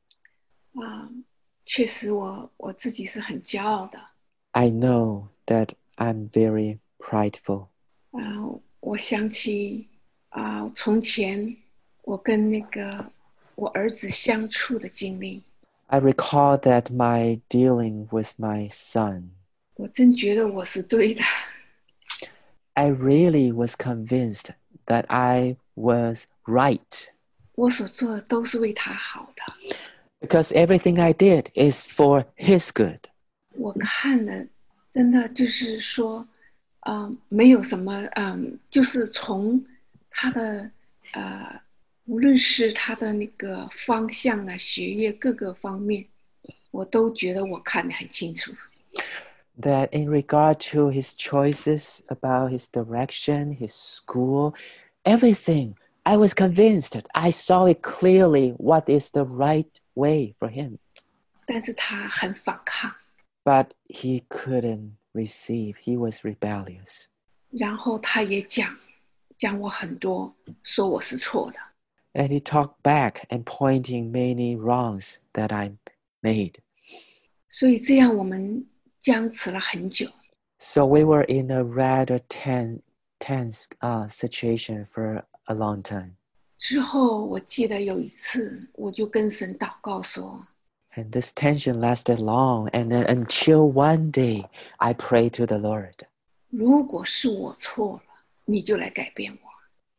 [SPEAKER 3] 确实我自己是很骄傲的。
[SPEAKER 2] I know that I'm very prideful.
[SPEAKER 3] 我想起从前我跟我儿子相处的经历。
[SPEAKER 2] I recall that my dealing with my son.
[SPEAKER 3] 我真觉得我是对的。
[SPEAKER 2] I really was convinced that I was right.
[SPEAKER 3] 我所做的都是为他好的。
[SPEAKER 2] Because everything I did is for his good.
[SPEAKER 3] 我看了，真的就是说，没有什么，就是从他的无论是他的那个方向啊、学业各个方面，我都觉得我看得很清楚。
[SPEAKER 2] That in regard to his choices about his direction, his school, everything, I was convinced I saw it clearly what is the right way for him.
[SPEAKER 3] 但是他很反抗。
[SPEAKER 2] But he couldn't receive. He was rebellious.
[SPEAKER 3] 然后他也讲我很多，说我是错的。
[SPEAKER 2] And he talked back and pointing many wrongs that I made.
[SPEAKER 3] 所以这样我们僵持了很久。
[SPEAKER 2] So we were in a rather tense situation for a long time.
[SPEAKER 3] 之后我记得有一次，我就跟神祷告说，
[SPEAKER 2] And this tension lasted long, and then until one day I prayed to the Lord.
[SPEAKER 3] 如果是我错了，你就来改变我。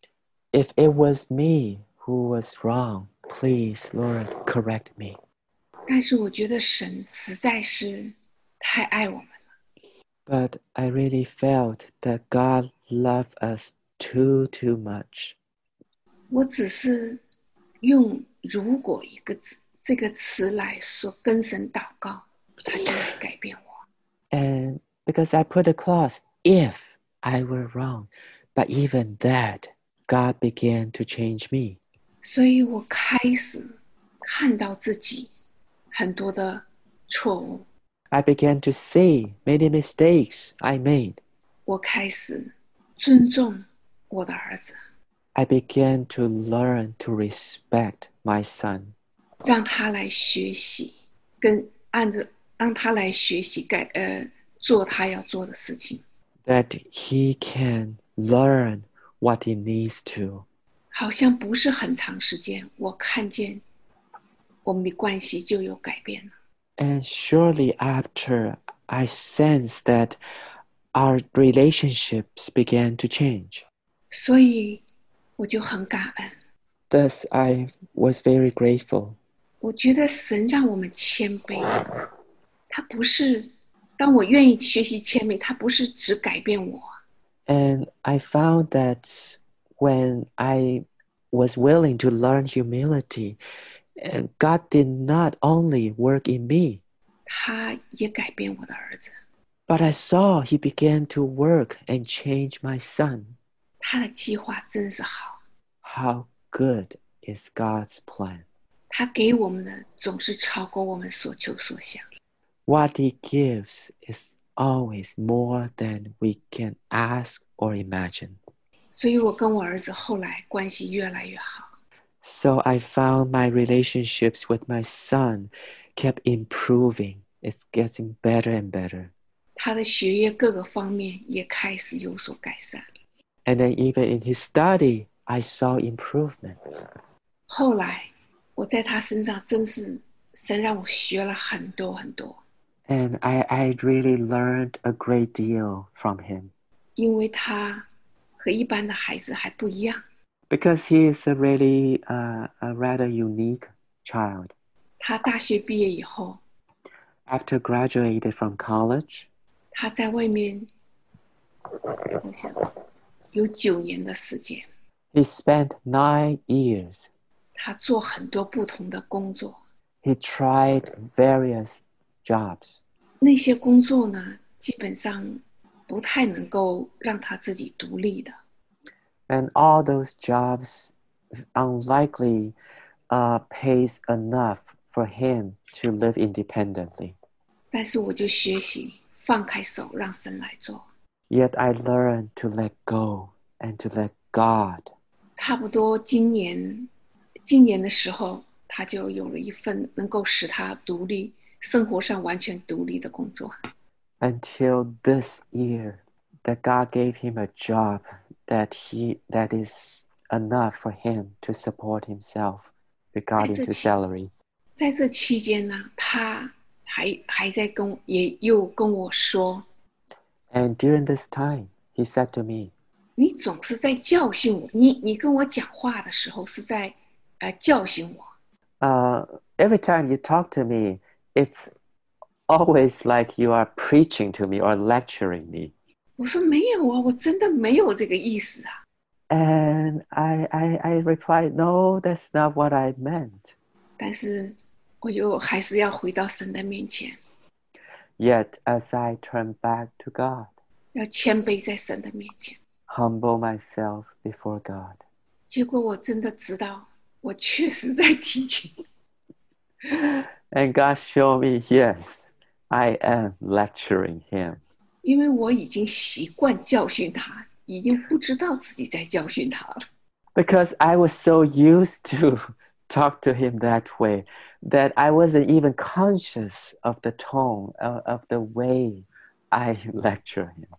[SPEAKER 2] If it was me who was wrong, please, Lord, correct me.
[SPEAKER 3] 但是我觉得神实在是太爱我们了，
[SPEAKER 2] But I really felt that God loved us too much.
[SPEAKER 3] 我只是用"如果"一个字这个词来说跟神祷告，他就来改变我。
[SPEAKER 2] And because I put the clause, if I were wrong, but even that, God began to change me.
[SPEAKER 3] 所以我开始看到自己很多的错误，
[SPEAKER 2] I began to see many mistakes I made.
[SPEAKER 3] 我开始尊重我的儿子，
[SPEAKER 2] I began to learn to respect my son,
[SPEAKER 3] 让他来学习，让他来学习做他要做的事情。
[SPEAKER 2] that he can learn what he needs to.
[SPEAKER 3] 好像不是很长时间，我看见我们的关系就有改变了。
[SPEAKER 2] And surely after, I sensed that our relationships began to change.
[SPEAKER 3] 所以我就很感恩。
[SPEAKER 2] Thus, I was very grateful.
[SPEAKER 3] 我觉得神让我们谦卑，他不是当我愿意学习谦卑，他不是只改变我，
[SPEAKER 2] And I found that when I was willing to learn humility, God did not only work in me,
[SPEAKER 3] 他也改变我的儿子。
[SPEAKER 2] but I saw he began to work and change my son.
[SPEAKER 3] 他的计划真是好，
[SPEAKER 2] How good is God's plan?
[SPEAKER 3] 他给我们的总是超过我们所求所想。
[SPEAKER 2] What he gives is always more than we can ask or imagine.
[SPEAKER 3] 所以我跟我儿子后来关系越来越好。
[SPEAKER 2] So I found my relationships with my son kept improving. It's getting better and better.
[SPEAKER 3] 他的学业各个方面也开始有所改善。
[SPEAKER 2] And then even in his study, I saw improvements.
[SPEAKER 3] 后来我在他身上真是神让我学了很多很多，
[SPEAKER 2] And I really learned a great deal from him.
[SPEAKER 3] 因为他和一般的孩子还不一样。
[SPEAKER 2] Because he is a really a rather unique child.
[SPEAKER 3] 他大学毕业以后，
[SPEAKER 2] After graduated from college,
[SPEAKER 3] 他在外面我想有9年的时间，
[SPEAKER 2] he spent 9 years.
[SPEAKER 3] 他做很多不同的工作。
[SPEAKER 2] He tried various jobs.
[SPEAKER 3] 那些工作呢，基本上不太能够让他自己独立的。
[SPEAKER 2] And all those jobs unlikely pays enough for him to live independently.
[SPEAKER 3] 但是我就学习放开手，让神来做。
[SPEAKER 2] Yet I learned to let go and to let God.
[SPEAKER 3] 差不多今年的时候，他就有了一份能够使他独立、生活上完全独立的工作。
[SPEAKER 2] Until this year, that God gave him a job that is enough for him to support himself regarding to salary.
[SPEAKER 3] 在这期间呢，他还在也又跟我说，
[SPEAKER 2] And during this time, he said to me,
[SPEAKER 3] 你总是在教训我，你跟我讲话的时候是在教训我。
[SPEAKER 2] every time you talk to me, it's always like you are preaching to me or lecturing me.
[SPEAKER 3] 我说没有啊，我真的没有这个意思啊。
[SPEAKER 2] And I replied, no, that's not what I meant.
[SPEAKER 3] 但是我又还是要回到神的面前，
[SPEAKER 2] Yet, as I turn back to God,
[SPEAKER 3] 要谦卑在神的面前。
[SPEAKER 2] humble myself before God.
[SPEAKER 3] 结果我真的知道，我确实在提醒。
[SPEAKER 2] And God showed me, yes, I am lecturing him.
[SPEAKER 3] 因为我已经习惯教训他，已经不知道自己在教训他了。
[SPEAKER 2] Because I was so used to talk to him that way that I wasn't even conscious of the tone, of the way I lecture him.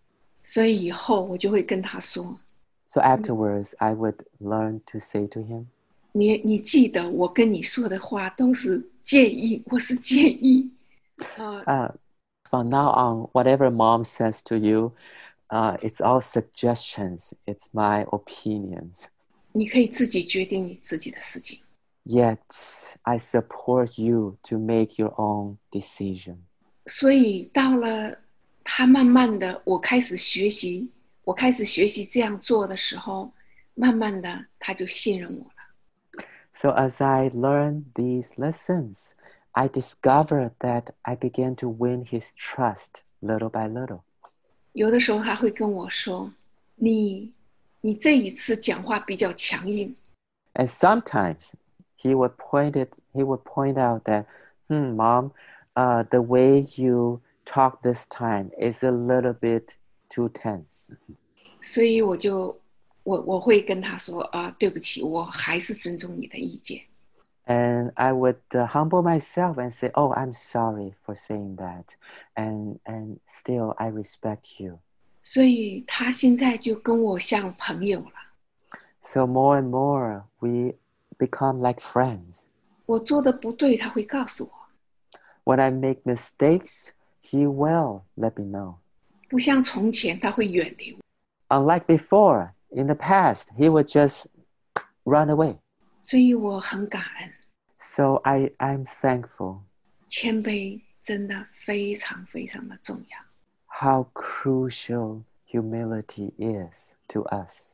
[SPEAKER 3] 所以以后我就会跟他说
[SPEAKER 2] So afterwards, I would learn to say to him,
[SPEAKER 3] 你记得我跟你说的话都是建议，我是建议。
[SPEAKER 2] from now on, whatever mom says to you, it's all suggestions. It's my opinions.
[SPEAKER 3] 你可以自己决定你自己的事情。
[SPEAKER 2] Yet, I support you to make your own decision.
[SPEAKER 3] 所以到了他慢慢的，我开始学习这样做的时候，慢慢的他就信任我了。
[SPEAKER 2] So as I learned these lessons, I discovered that I began to win his trust little by little.
[SPEAKER 3] 有的时候他会跟我说：“你这一次讲话比较强硬。”
[SPEAKER 2] And sometimes he would point out that, Mom, the way you talk this time is a little bit too tense.
[SPEAKER 3] 所以我会跟他说对不起，我还是尊重你的意见。
[SPEAKER 2] And I would humble myself and say, oh, I'm sorry for saying that. And still, I respect you.
[SPEAKER 3] 所以他现在就跟我像朋友了。
[SPEAKER 2] So more and more, we become like friends.
[SPEAKER 3] 我做的不对，他会告诉我，
[SPEAKER 2] When I make mistakes, he will let me know.
[SPEAKER 3] 不像从前他会远离我。
[SPEAKER 2] Unlike before, in the past, he would just run away.
[SPEAKER 3] 所以我很感恩，
[SPEAKER 2] So I'm thankful
[SPEAKER 3] 谦卑真的非常非常的重要。
[SPEAKER 2] how crucial humility is to us.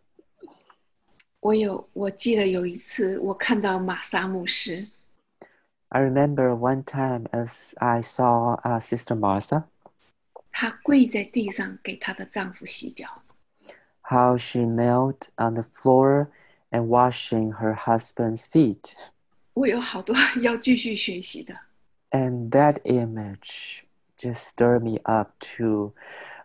[SPEAKER 3] 我记得有一次我看到玛莎牧师，
[SPEAKER 2] I remember one time as I saw Sister Martha,
[SPEAKER 3] 她跪在地上给她的丈夫洗脚。
[SPEAKER 2] how she knelt on the floor and washing her husband's feet.
[SPEAKER 3] 我有好多要继续学习的。
[SPEAKER 2] And that image just stirred me up to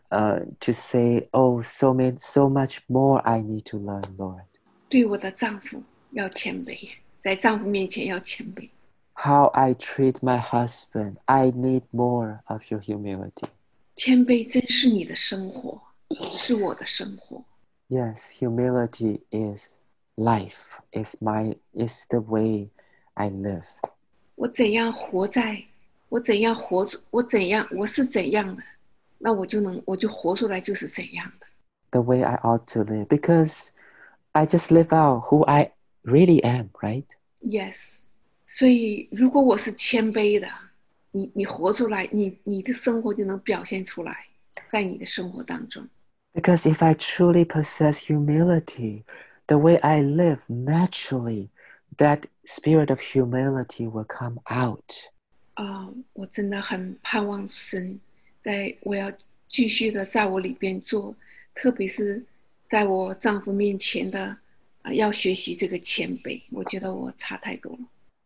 [SPEAKER 2] say, oh, so much more I need to learn, Lord.
[SPEAKER 3] 对我的丈夫要谦卑，在丈夫面前要谦卑。
[SPEAKER 2] How I treat my husband, I need more of your humility.
[SPEAKER 3] 谦卑真是你的生活，是我的生活。
[SPEAKER 2] Yes, humility is life, is the way I live.
[SPEAKER 3] 我怎样活在，我怎样活，我是怎样的，那我就活出来就是怎样的。
[SPEAKER 2] The way I ought to live, because I just live out who I really am, right?
[SPEAKER 3] Yes， 所以如果我是谦卑的，你活出来，你的生活就能表现出来，在你的生活当中。
[SPEAKER 2] Because if I truly possess humility, the way I live naturally, that spirit of humility will come out.
[SPEAKER 3] 我真的很盼望神，我要继续的在我里边做，特别是在我丈夫面前的，要学习这个谦卑。我觉得我差太多了。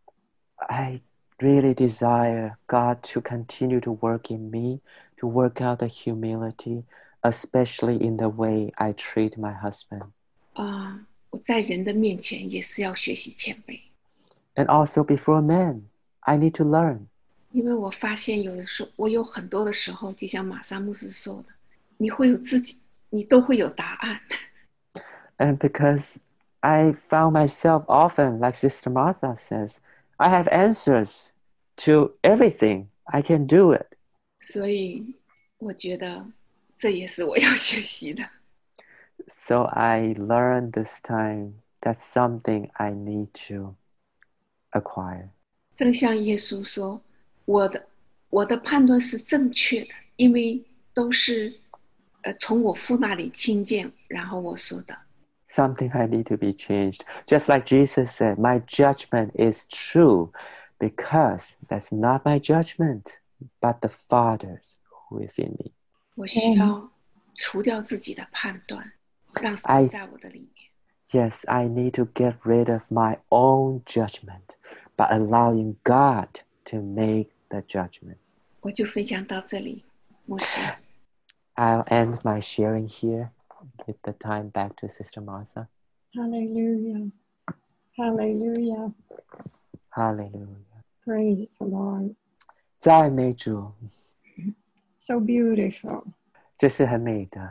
[SPEAKER 2] I really desire God to continue to work in me, to work out the humility, especially in the way I treat my husband.
[SPEAKER 3] 我在人的面前也是要学习谦卑，
[SPEAKER 2] And also before men, I need to learn.
[SPEAKER 3] 因为我发现有的时候，我有很多的时候，就像玛莎牧师说的，你会有自己，你都会有答案。
[SPEAKER 2] And because I found myself often, like Sister Martha says, I have answers to everything. I can do it.
[SPEAKER 3] 所以我觉得这也是我要学习的。
[SPEAKER 2] So I learned this time that's something I need to acquire.
[SPEAKER 3] 正像耶稣说，我的判断是正确的，因为都是从我父那里听见，然后我说的。
[SPEAKER 2] Something I need to be changed. Just like Jesus said, my judgment is true because that's not my judgment, but the Father's who is in me.
[SPEAKER 3] 我需要除掉自己的判断，让神在我的里面。
[SPEAKER 2] Yes, I need to get rid of my own judgment by allowing God to make the judgment.
[SPEAKER 3] 我就分享到这里，牧师。
[SPEAKER 2] I'll end my sharing here. Give the time back to Sister Martha.
[SPEAKER 1] Hallelujah. Hallelujah.
[SPEAKER 2] Hallelujah.
[SPEAKER 1] Praise the Lord.
[SPEAKER 2] 赞美主，
[SPEAKER 1] So beautiful.
[SPEAKER 2] 这是很美的。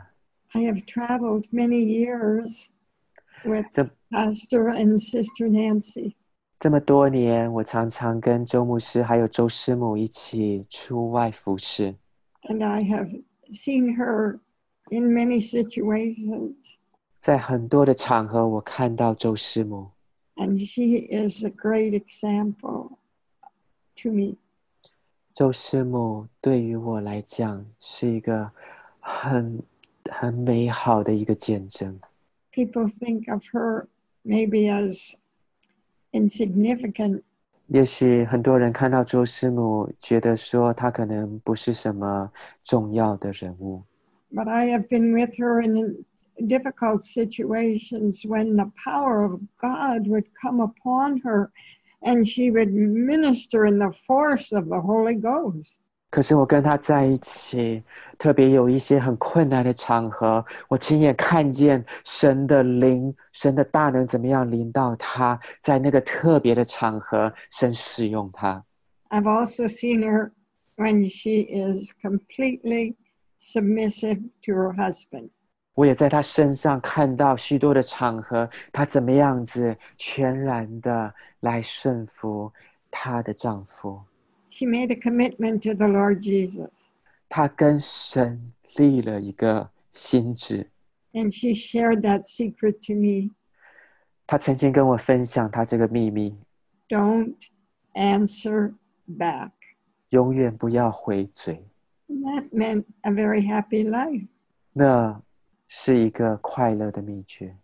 [SPEAKER 1] I have traveled many years with
[SPEAKER 2] 这
[SPEAKER 1] Pastor and Sister Nancy.
[SPEAKER 2] 这么多年，我常常跟周牧师还有周师母一起出外服侍，
[SPEAKER 1] And I have seen her in many situations.
[SPEAKER 2] 在很多的场合，我看到周师母，
[SPEAKER 1] And she is a great example to me.
[SPEAKER 2] 周师母对于我来讲是一个很美好的一个见证。
[SPEAKER 1] People think of her maybe as insignificant,
[SPEAKER 2] 也许很多人看到周师母，觉得说她可能不是什么重要的人物，
[SPEAKER 1] but I have been with her in difficult situations when the power of God would come upon her and she would minister in the force of the Holy Ghost.
[SPEAKER 2] 可是我跟她在一起，特别有一些很困难的场合，我亲眼看见神的灵、神的大能怎么样临到她，在那个特别的场合，神使用她。
[SPEAKER 1] I've also seen her when she is completely submissive to her husband.
[SPEAKER 2] 我也在她身上看到许多的场合，她怎么样子全然的来顺服她的丈夫。
[SPEAKER 1] She made a commitment to the Lord Jesus,
[SPEAKER 2] 她跟神立了一个心志。
[SPEAKER 1] and she shared that secret to me.
[SPEAKER 2] 她曾经跟我分享她这个秘密，
[SPEAKER 1] Don't answer back.
[SPEAKER 2] 永远不要回嘴，
[SPEAKER 1] And that meant a very happy life.
[SPEAKER 2] 那是一个快乐的秘诀。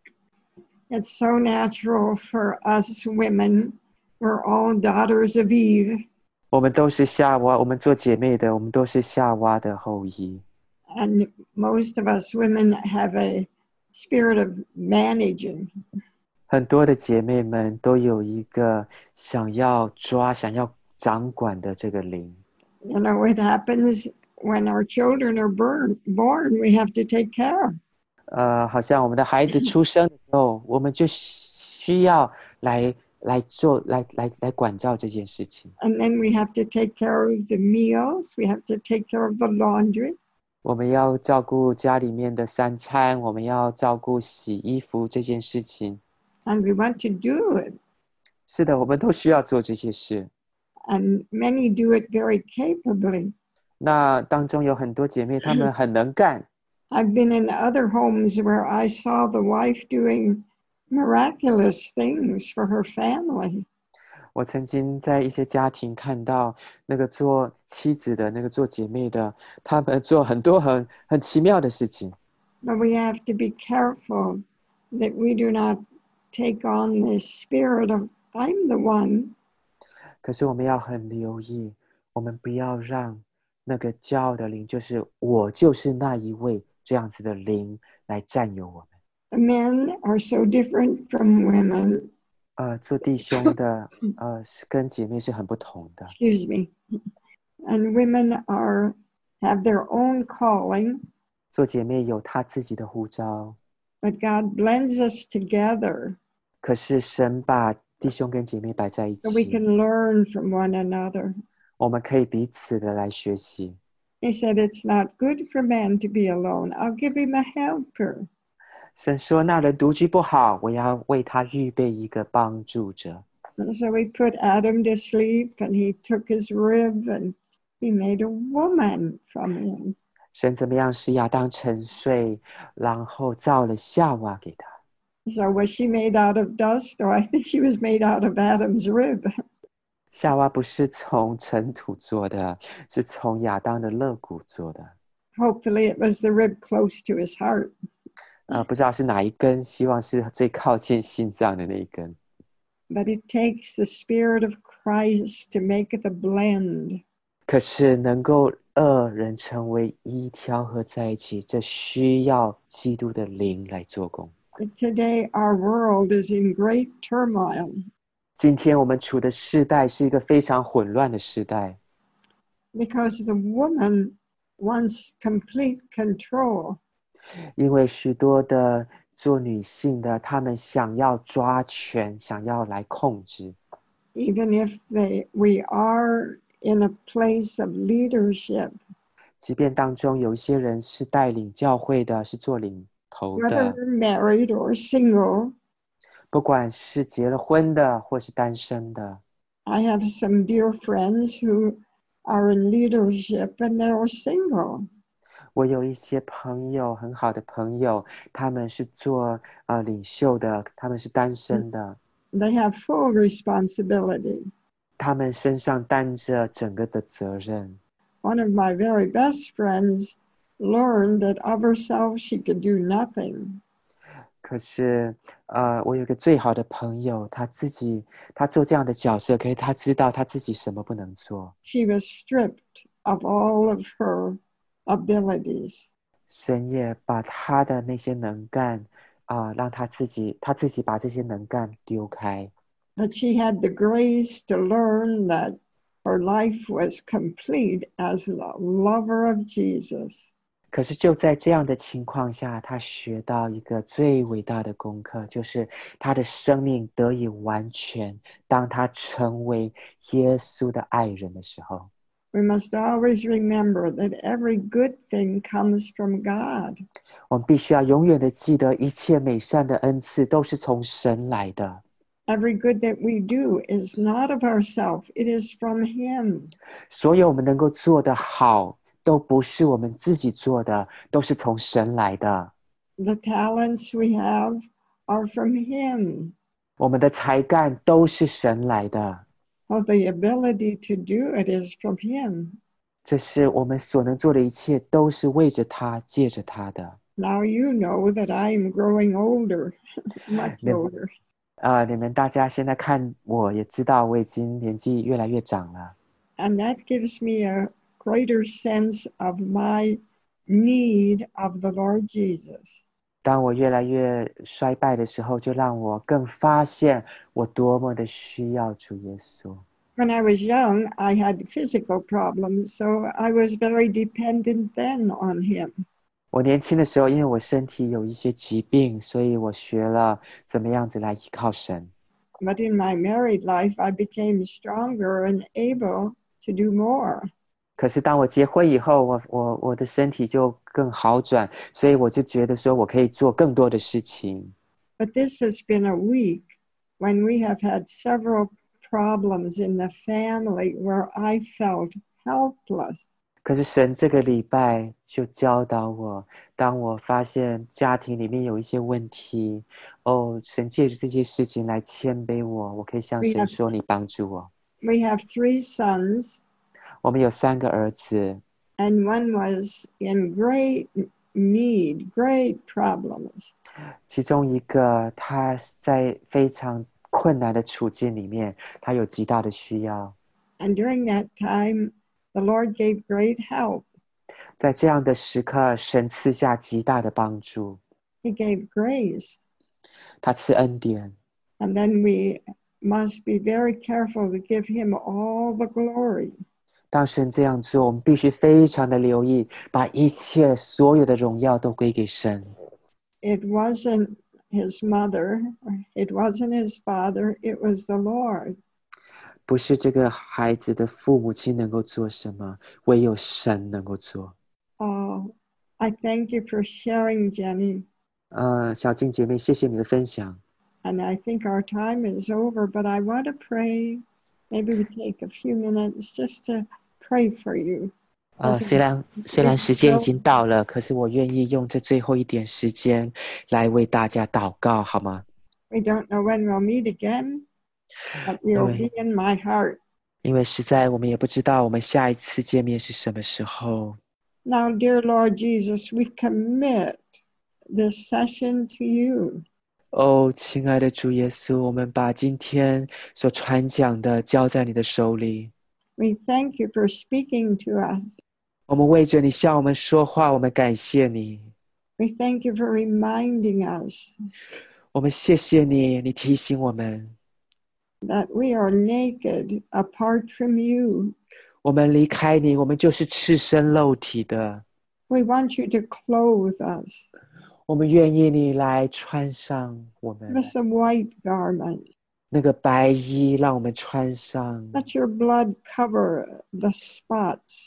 [SPEAKER 1] It's so natural for us women. We're all daughters of Eve,
[SPEAKER 2] 我们都是夏娃，我们做姐妹的，我们都是夏娃的后裔。
[SPEAKER 1] and most of us women have a spirit of managing.
[SPEAKER 2] 很多的姐妹们都有一个想要抓、想要掌管的这个灵。
[SPEAKER 1] You know, it happens when our children are born, we have to take care.
[SPEAKER 2] 好像我们的孩子出生的时候，我们就需要来管教这件事情。
[SPEAKER 1] And then we have to take care of the meals. We have to take care of the laundry.
[SPEAKER 2] 我们要照顾家里面的三餐，我们要照顾洗衣服这件事情。
[SPEAKER 1] And we want to do it.
[SPEAKER 2] 是的，我们都需要做这些事。
[SPEAKER 1] And many do it very capably.
[SPEAKER 2] 那当中有很多姐妹，她们很能干。
[SPEAKER 1] I've been in other homes where I saw the wife doing miraculous things for her family.
[SPEAKER 2] 我曾经在一些家庭看到那个做妻子的、那个做姐妹的，她们做很多很奇妙的事情。
[SPEAKER 1] But we have to be careful that we do not take on this spirit of I'm the one.
[SPEAKER 2] 可是我们要很留意，我们不要让那个骄傲的灵，就是我就是那一位这样子的灵来占有我们。
[SPEAKER 1] The men are so different from women.
[SPEAKER 2] 做弟兄的，是跟姐妹是很不同的。
[SPEAKER 1] Excuse me. And women have their own calling,
[SPEAKER 2] 做姐妹有她自己的呼召，
[SPEAKER 1] but God blends us together
[SPEAKER 2] 可是神把弟兄跟姐妹摆在一
[SPEAKER 1] so we
[SPEAKER 2] 起，
[SPEAKER 1] can learn from one another.
[SPEAKER 2] 我们可以彼此的来学习。
[SPEAKER 1] He said, it's not good for man to be alone. I'll give him a helper.
[SPEAKER 2] 神说：“那人独居不好，我要为他预备一个帮助者。”
[SPEAKER 1] And so we put Adam to sleep, and he took his rib, and he made a woman from him.
[SPEAKER 2] 神怎么样使亚当沉睡，然后造了夏娃给他。
[SPEAKER 1] So was she made out of dust? Or I think she was made out of Adam's rib.
[SPEAKER 2] 夏娃不是从尘土做的，是从亚当的肋骨做的。
[SPEAKER 1] Hopefully it was the rib close to his heart.
[SPEAKER 2] 不知道是哪一根，希望是最靠近心脏的那一根。
[SPEAKER 1] But it takes the Spirit of Christ to make the blend.
[SPEAKER 2] 可是能够二人成为一，调和在一起，这需要基督的灵来做工。
[SPEAKER 1] Today our world is in great turmoil
[SPEAKER 2] 今天我们处的世代是一个非常混乱的时代，
[SPEAKER 1] because the woman wants complete control.
[SPEAKER 2] 因为许多的做女性的，她们想要抓权，想要来控制。
[SPEAKER 1] Even if we are in a place of leadership,
[SPEAKER 2] 即便当中有一些人是带领教会的，是做领头
[SPEAKER 1] whether
[SPEAKER 2] 的，
[SPEAKER 1] they're married or single.
[SPEAKER 2] 不管是结了婚的或是单身的。
[SPEAKER 1] I have some dear friends who are in leadership and they're single.
[SPEAKER 2] 我有一些朋友，很好的朋友，他们是做领袖的，他们是单身的，
[SPEAKER 1] They have full responsibility.
[SPEAKER 2] 他们身上担着整个的责任。
[SPEAKER 1] One of my very best friends learned that of herself she could do nothing.
[SPEAKER 2] 可是我有个最好的朋友，他做这样的角色，可是他知道他自己什么不能做。
[SPEAKER 1] She was stripped of all of her abilities.
[SPEAKER 2] 神也把他的那些能干让他自己把这些能干丢开。
[SPEAKER 1] But she had the grace to learn that her life was complete as a lover of Jesus.
[SPEAKER 2] 可是就在这样的情况下，他学到一个最伟大的功课，就是他的生命得以完全，当他成为耶稣的爱人的时候。
[SPEAKER 1] We must always remember that every good thing comes from God.
[SPEAKER 2] 我们必须要永远的记得，一切美善的恩赐都是从神来的。
[SPEAKER 1] Every good that we do is not of ourselves, it is from Him.
[SPEAKER 2] 所有我们能够做的好，都不是我们自己做的，都是从神来的。
[SPEAKER 1] The talents we have are from Him.
[SPEAKER 2] 我们的才干都是神来的，
[SPEAKER 1] Well, the ability to do it is from Him.
[SPEAKER 2] 这是我们所能做的一切，都是为着他，借着他的。
[SPEAKER 1] Now you know that I am growing older, much older.
[SPEAKER 2] 你们大家现在看我也知道，我已经年纪越来越长了。
[SPEAKER 1] And that gives me a greater sense of my need of the Lord Jesus.
[SPEAKER 2] 当我越来越衰败的时候，就让我更发现我多么的需要主耶稣。
[SPEAKER 1] When I was young, I had physical problems, so I was very dependent then on Him.
[SPEAKER 2] 我年轻的时候，因为我身体有一些疾病，所以我学了怎么样子来依靠神。
[SPEAKER 1] But in my married life, I became stronger and able to do more.
[SPEAKER 2] 可是当我结婚以后，我的身体就更好转，所以我就觉得说我可以做更多的事情。
[SPEAKER 1] But this has been a week when we have had several problems in the family where I felt helpless.
[SPEAKER 2] 可是神这个礼拜就教导我，当我发现家庭里面有一些问题，神借着这些事情来谦卑我，我可以向神说：“你帮助我。”
[SPEAKER 1] We have 3 sons,
[SPEAKER 2] 我们有3个儿子，
[SPEAKER 1] and one was in great need, great problems.
[SPEAKER 2] 其中一个他在非常困难的处境里面，他有极大的需要。
[SPEAKER 1] And during that time, the Lord gave great help.
[SPEAKER 2] 在这样的时刻，神赐下极大的帮助，
[SPEAKER 1] He gave grace.
[SPEAKER 2] 他赐恩典。
[SPEAKER 1] And then we must be very careful to give Him all the glory.
[SPEAKER 2] 当神这样做，我们必须非常的留意，把一切所有的荣耀都归给神。
[SPEAKER 1] It wasn't his mother, it wasn't his father, it was the Lord.
[SPEAKER 2] 不是这个孩子的父母亲能够做什么，唯有神能够做。
[SPEAKER 1] Oh, I thank you for sharing, Jenny.
[SPEAKER 2] 小静姐妹，谢谢你的分享。
[SPEAKER 1] And I think our time is over, but I want to pray. Maybe we take a few minutes just to pray for you.
[SPEAKER 2] 虽然时间已经到了，可是我愿意用这最后一点时间来为大家祷告，好吗？
[SPEAKER 1] We don't know when we'll meet again, but you'll be in my heart.
[SPEAKER 2] 因为实在我们也不知道我们下一次见面是什么时候。
[SPEAKER 1] Now, dear Lord Jesus, we commit this session to you.
[SPEAKER 2] 亲爱的主耶稣，我们把今天所传讲的交在你的手里。
[SPEAKER 1] We thank you for speaking to us.
[SPEAKER 2] 我们为着你向我们说话，我们感谢你。
[SPEAKER 1] We thank you for reminding us
[SPEAKER 2] 我们谢谢你，你提醒我们，
[SPEAKER 1] that we are naked apart from you.
[SPEAKER 2] 我们离开你，我们就是赤身露体的。
[SPEAKER 1] We want you to clothe us.
[SPEAKER 2] 我们愿意你来穿上我们
[SPEAKER 1] Give us a white garment.
[SPEAKER 2] 那个白衣，让我们穿上。
[SPEAKER 1] Let your blood cover the spots.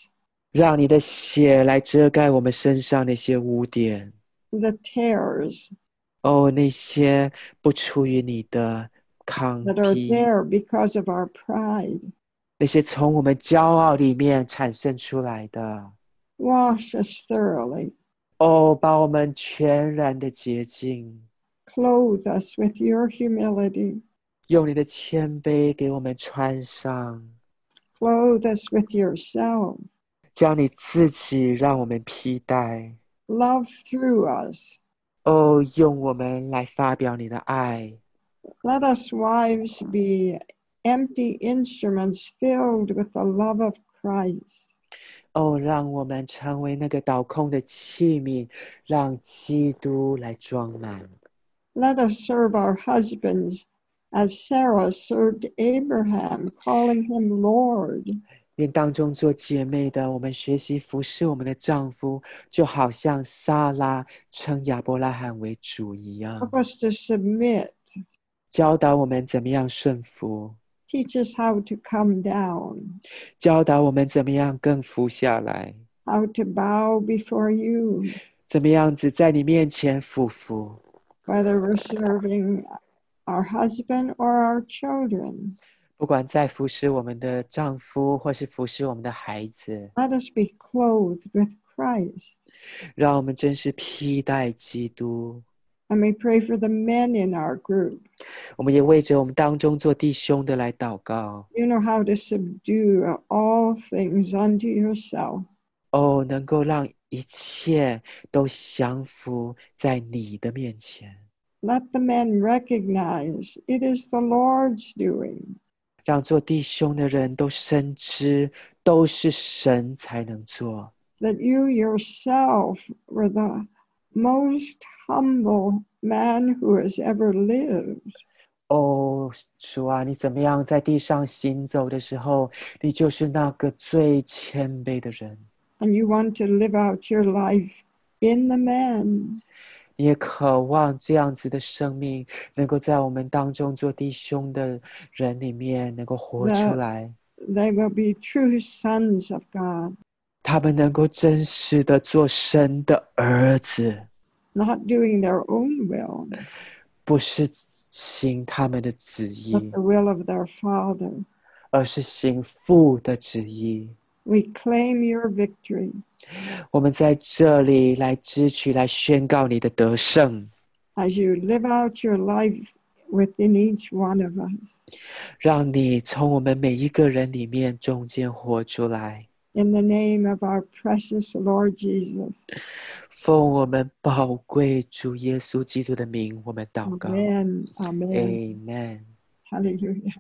[SPEAKER 2] 让你的血来遮盖我们身上那些污点。
[SPEAKER 1] the tears
[SPEAKER 2] 哦，那些不出于你的糠
[SPEAKER 1] that are
[SPEAKER 2] 秕，
[SPEAKER 1] there because of our pride.
[SPEAKER 2] 那些从我们骄傲里面产生出来的。
[SPEAKER 1] Wash us thoroughly.
[SPEAKER 2] 哦，把我们全然的洁净，
[SPEAKER 1] Clothe us with your humility.
[SPEAKER 2] 用你的谦卑给我们穿上，
[SPEAKER 1] Clothe us with yourself.
[SPEAKER 2] 将你自己让我们披戴。
[SPEAKER 1] Love through us.
[SPEAKER 2] 哦，用我们来发表你的爱。
[SPEAKER 1] Let us wives be empty instruments filled with the love of Christ.
[SPEAKER 2] 哦，让我们成为那个倒空的器皿，让基督来装满。
[SPEAKER 1] Let us serve our husbands as Sarah served Abraham, calling him Lord.
[SPEAKER 2] 愿当中做姐妹的，我们学习服侍我们的丈夫，就好像撒拉称亚伯拉罕为主一样，
[SPEAKER 1] Help us to submit.
[SPEAKER 2] 教导我们怎么样顺服，
[SPEAKER 1] Teach us how to come down,
[SPEAKER 2] 教导我们怎么样更服下来，
[SPEAKER 1] how to bow before you,
[SPEAKER 2] 怎么样子在你面前俯伏。
[SPEAKER 1] whether we're serving our husband or our children.
[SPEAKER 2] 不管在服侍我们的丈夫，或是服侍我们的孩子，
[SPEAKER 1] Let us be clothed with Christ.
[SPEAKER 2] 让我们真是披戴基督。
[SPEAKER 1] And we pray for the men in our group.
[SPEAKER 2] 我们也为着我们当中做弟兄的来祷告。
[SPEAKER 1] You know how to subdue all things unto yourself.
[SPEAKER 2] 哦，能够让一切都降服在你的面前，
[SPEAKER 1] Let the men recognize it is the Lord's doing.
[SPEAKER 2] 让做弟兄的人都深知，都是神才能做。
[SPEAKER 1] That you yourself were the most humble man who has ever lived.
[SPEAKER 2] 哦，主啊，你怎么样在地上行走的时候，你就是那个最谦卑的人。
[SPEAKER 1] And you want to live out your life in the men.
[SPEAKER 2] 你也渴望这样子的生命，能够在我们当中做弟兄的人里面能够活出来。
[SPEAKER 1] They will be true sons of God,
[SPEAKER 2] 他们能够真实的做神的儿子，
[SPEAKER 1] not doing their own will,
[SPEAKER 2] 不是行他们的旨
[SPEAKER 1] but
[SPEAKER 2] 意，
[SPEAKER 1] the will of their Father.
[SPEAKER 2] 而是行父的旨意。
[SPEAKER 1] We claim your victory
[SPEAKER 2] 我们在这里来支取，来宣告你的得胜，
[SPEAKER 1] as you live out your life within each one of us.
[SPEAKER 2] 让你从我们每一个人里面中间活出来。
[SPEAKER 1] In the name of our precious Lord Jesus.
[SPEAKER 2] 奉我们宝贵主耶稣基督的名，我们祷告。
[SPEAKER 1] Amen. Amen.
[SPEAKER 2] Amen。
[SPEAKER 1] Hallelujah.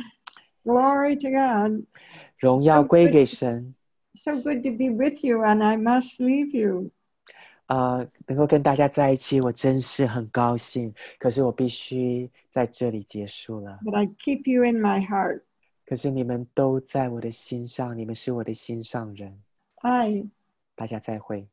[SPEAKER 1] Glory to God.
[SPEAKER 2] 荣耀归给神。
[SPEAKER 1] So good to be with you, and I must leave you.
[SPEAKER 2] 能够跟大家在一起，我真是很高兴。可是我必须在这里结束了。
[SPEAKER 1] But I keep you in my heart.
[SPEAKER 2] 可是你们都在我的心上，你们是我的心上人。
[SPEAKER 1] Bye.
[SPEAKER 2] 大家再会。